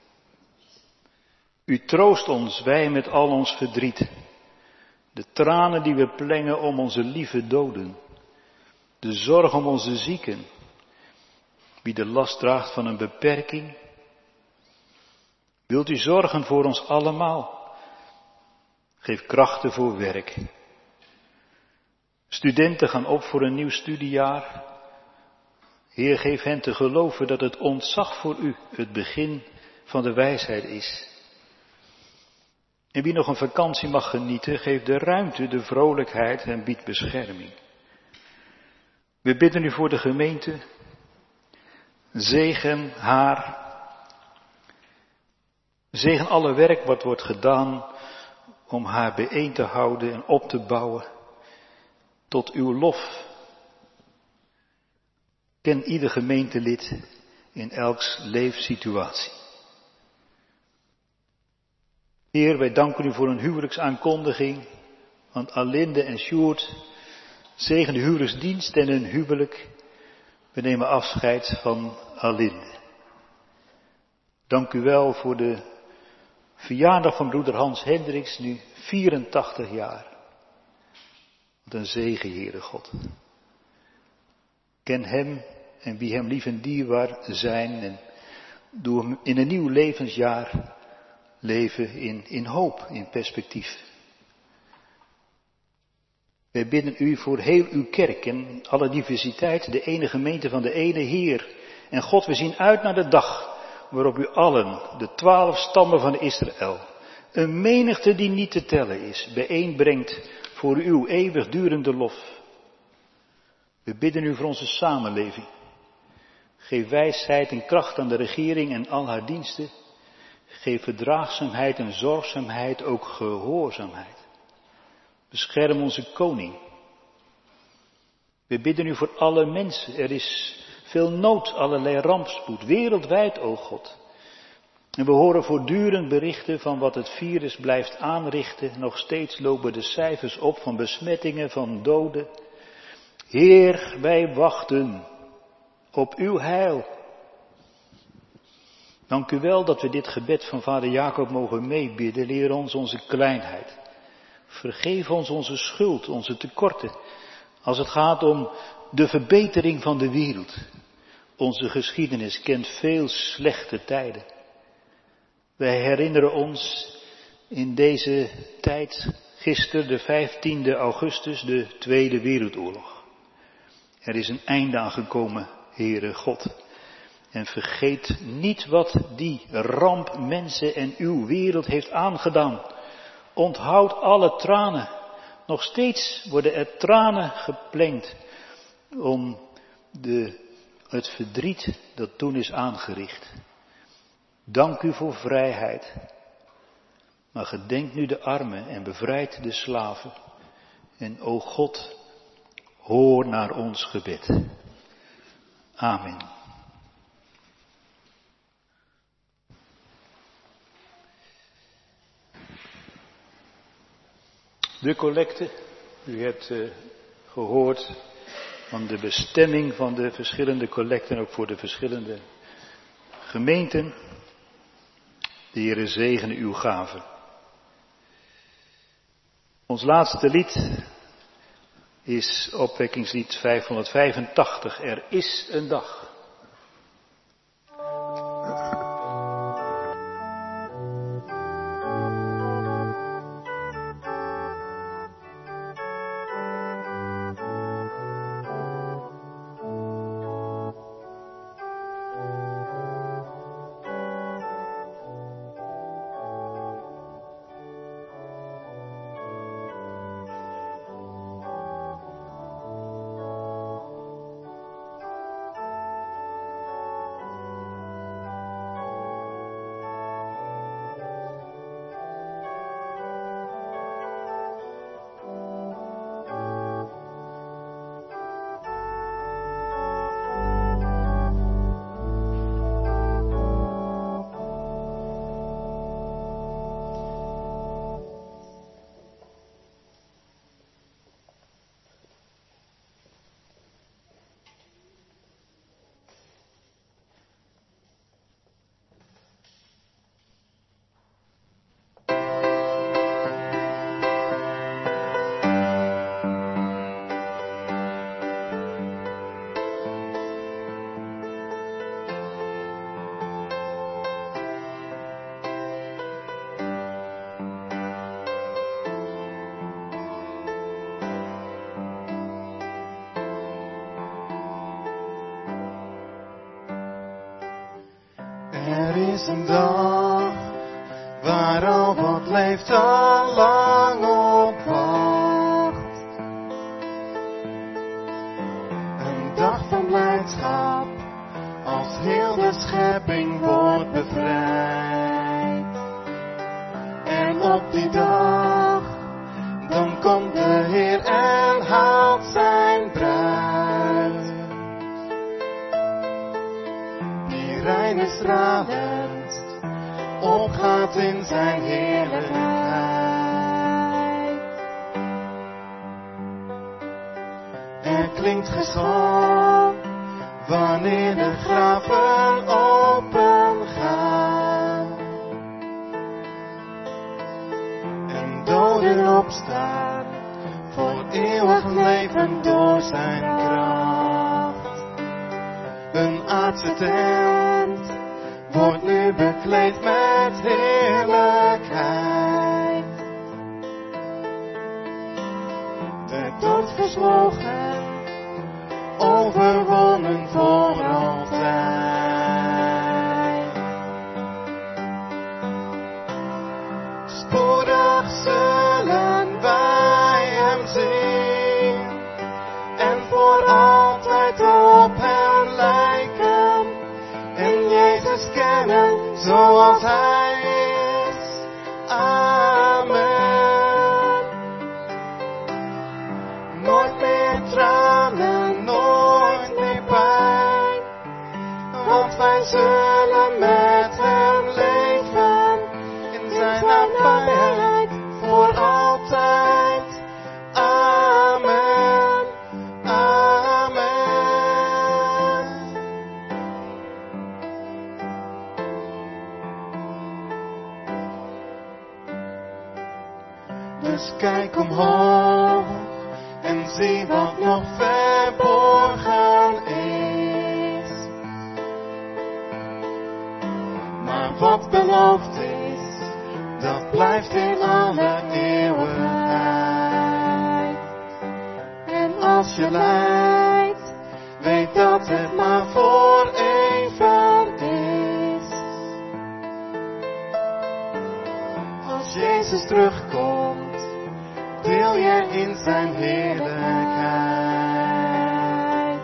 U troost ons, wij met al ons verdriet. De tranen die we plengen om onze lieve doden. De zorg om onze zieken. Wie de last draagt van een beperking. Wilt u zorgen voor ons allemaal. Geef krachten voor werk. Studenten gaan op voor een nieuw studiejaar. Heer, geef hen te geloven dat het ontzag voor u het begin van de wijsheid is. En wie nog een vakantie mag genieten, geef de ruimte, de vrolijkheid en biedt bescherming. We bidden u voor de gemeente. Zegen haar. Zegen alle werk wat wordt gedaan om haar bijeen te houden en op te bouwen tot uw lof. Ken ieder gemeentelid in elks leefsituatie. Heer, wij danken u voor een huwelijksaankondiging van Alinde en Sjoerd. Zegen de huwelijksdienst en hun huwelijk. We nemen afscheid van Alinde. Dank u wel voor de verjaardag van broeder Hans Hendricks, nu 84 jaar. Wat een zegen, Heere God. Ken hem en wie hem lief en dierbaar zijn en doe hem in een nieuw levensjaar leven in hoop, in perspectief. Wij bidden u voor heel uw kerk en alle diversiteit, de ene gemeente van de ene Heer. En God, we zien uit naar de dag waarop u allen, de 12 stammen van Israël, een menigte die niet te tellen is, bijeenbrengt voor uw eeuwigdurende lof. We bidden u voor onze samenleving. Geef wijsheid en kracht aan de regering en al haar diensten. Geef verdraagzaamheid en zorgzaamheid, ook gehoorzaamheid. Bescherm onze koning. We bidden u voor alle mensen. Er is veel nood, allerlei rampspoed, wereldwijd, o God. En we horen voortdurend berichten van wat het virus blijft aanrichten. Nog steeds lopen de cijfers op van besmettingen, van doden. Heer, wij wachten op uw heil. Dank u wel dat we dit gebed van vader Jacob mogen meebidden. Leer ons onze kleinheid. Vergeef ons onze schuld, onze tekorten. Als het gaat om de verbetering van de wereld. Onze geschiedenis kent veel slechte tijden. Wij herinneren ons in deze tijd, gisteren de 15e augustus, de Tweede Wereldoorlog. Er is een einde aangekomen, Heere God. En vergeet niet wat die ramp mensen en uw wereld heeft aangedaan. Onthoud alle tranen. Nog steeds worden er tranen geplengd om het verdriet dat toen is aangericht. Dank u voor vrijheid. Maar gedenk nu de armen en bevrijd de slaven. En o God, hoor naar ons gebed. Amen. De collecte, u hebt gehoord van de bestemming van de verschillende collecten, ook voor de verschillende gemeenten. De Heere zegene uw gaven. Ons laatste lied is opwekkingslied 585. Er is een dag. Er is een dag waar al wat leeft al lang op wacht. Een dag van blijdschap als heel de schepping wordt bevrijd. En op die dag, dan komt de Heer en haalt zijn bruid. Die rein en stralend opgaat in zijn heerlijkheid. Er klinkt gezang wanneer de graven open gaan. En doden opstaan voor eeuwig leven door zijn kracht. Een aardse tent wordt nu bekleed met heerlijkheid. De dood verzwolgen, overwonnen voor altijd. Spoedig zullen wij hem zien en voor altijd op hem lijken en Jezus kennen zoals hij is. Amen. Nooit meer tranen, nooit meer pijn, want wij zullen met hem leven in zijn nabijheid voor altijd. Amen, amen. Dus kijk omhoog en zie wat nog verborgen is. Maar wat beloofd is, dat blijft in alle eeuwigheid. En als je lijdt, weet dat het maar voor even is. Als Jezus terugkomt, deel je in zijn heerlijkheid.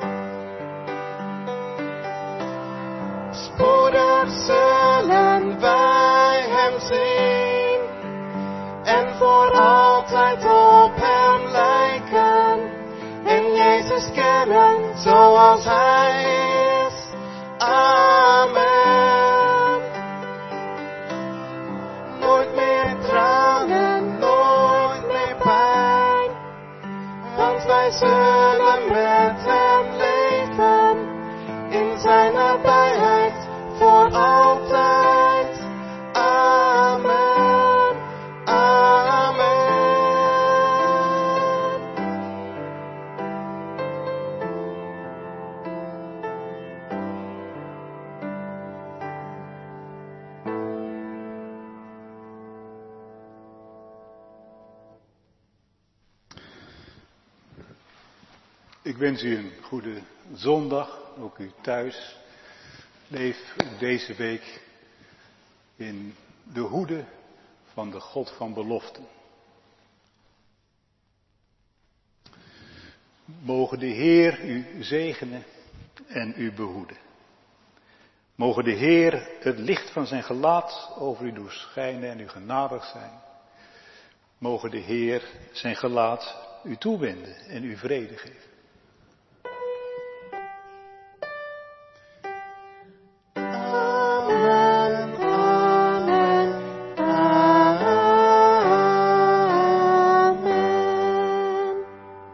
Spoedig zullen wij hem zien en voor altijd op hem lijken en Jezus kennen zoals hij is. Amen. Nooit meer tranen, nooit meer pijn, want wij zullen met hem leven in zijn nabijheid voor altijd. Amen, amen. Ik wens u een goede zondag, ook u thuis. Leef deze week in de hoede van de God van beloften. Mogen de Heer u zegenen en u behoeden. Mogen de Heer het licht van zijn gelaat over u doen schijnen en u genadig zijn. Mogen de Heer zijn gelaat u toewenden en u vrede geven. Amen, amen, amen.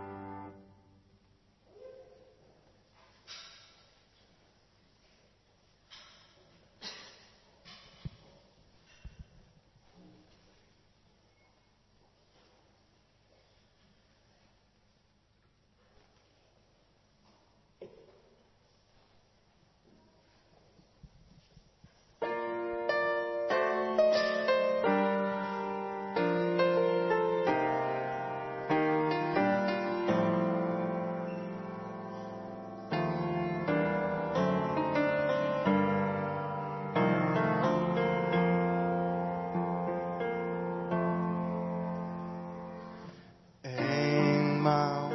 Eenmaal.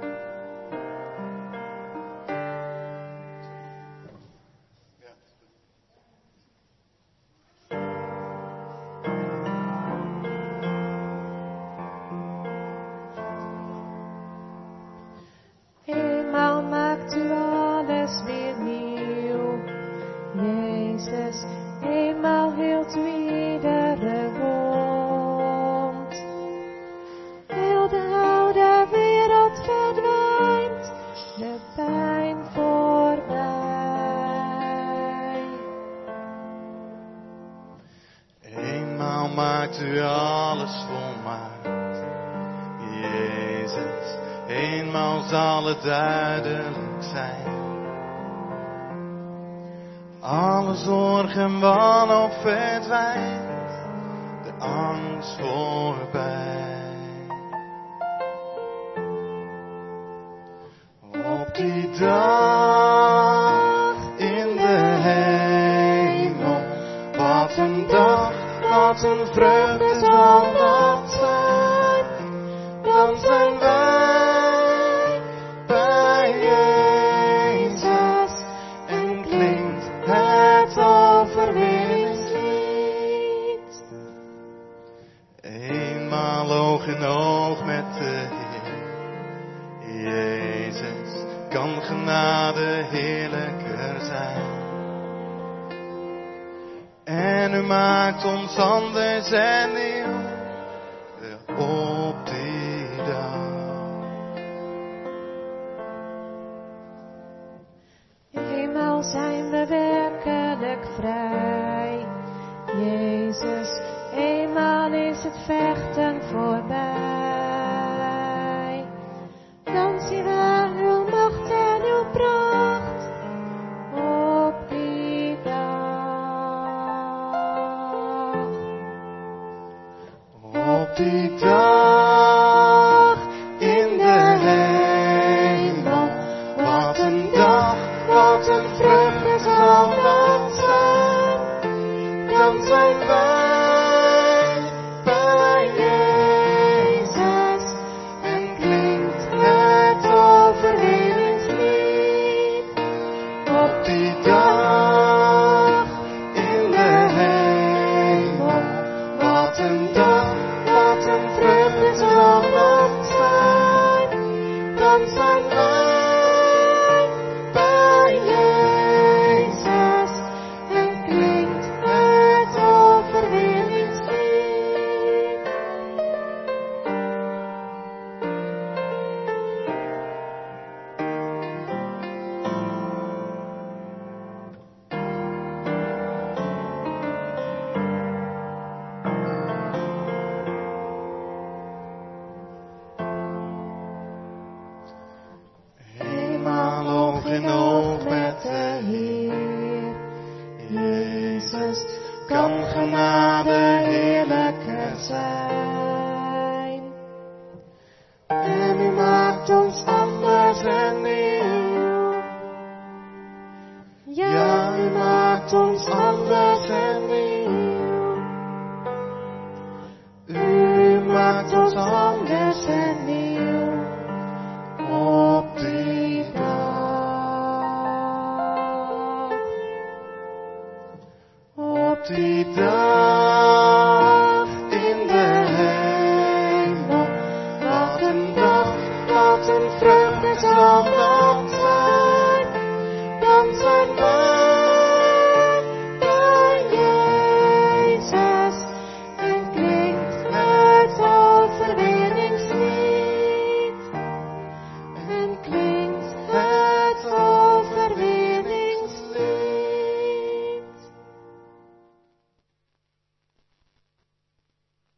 Eenmaal maakt u alles weer nieuw, Jezus. Eenmaal heelt u iedere wond. Heel de oude wereld verdwijnt, de pijn voorbij. Eenmaal maakt u alles volmaakt, Jezus. Eenmaal zal het duidelijk zijn. Alle zorg en wanhoop verdwijnt, de angst voorbij. Op die dag in de hemel, wat een dag, wat een vreugde zal dat zijn. Dan zijn wij bij Jezus en klinkt het overwinningslied. Eenmaal oog in oog met de Heer, Jezus, kan genade heerlijker zijn. En u maakt ons anders en nieuw op die dag. Eenmaal zijn we werkelijk vrij, Jezus, eenmaal is het vechten voorbij. Dan zien we uw macht en uw pracht op die dag. Op die dag in de hemel, wat een dag, wat een vreugde zal dat zijn. Dan zijn wij bij Jezus en klinkt het overwinningslied. Op die dag in de hemel, wat een dag, wat een vreugde zal dat zijn. Dan zijn wij bij Jezus en klinkt het overwinningslied. Eenmaal oog in oog met de Heer, Jezus, kan genade heerlijker zijn. En u maakt ons anders en nieuw. Ja, u maakt ons anders en nieuw. U maakt ons anders en nieuw op die dag. Op die dag in de hemel, wat een dag, wat een vreugde zal dat zijn. Dan zijn wij bij Jezus en klinkt het overwinningslied. En klinkt het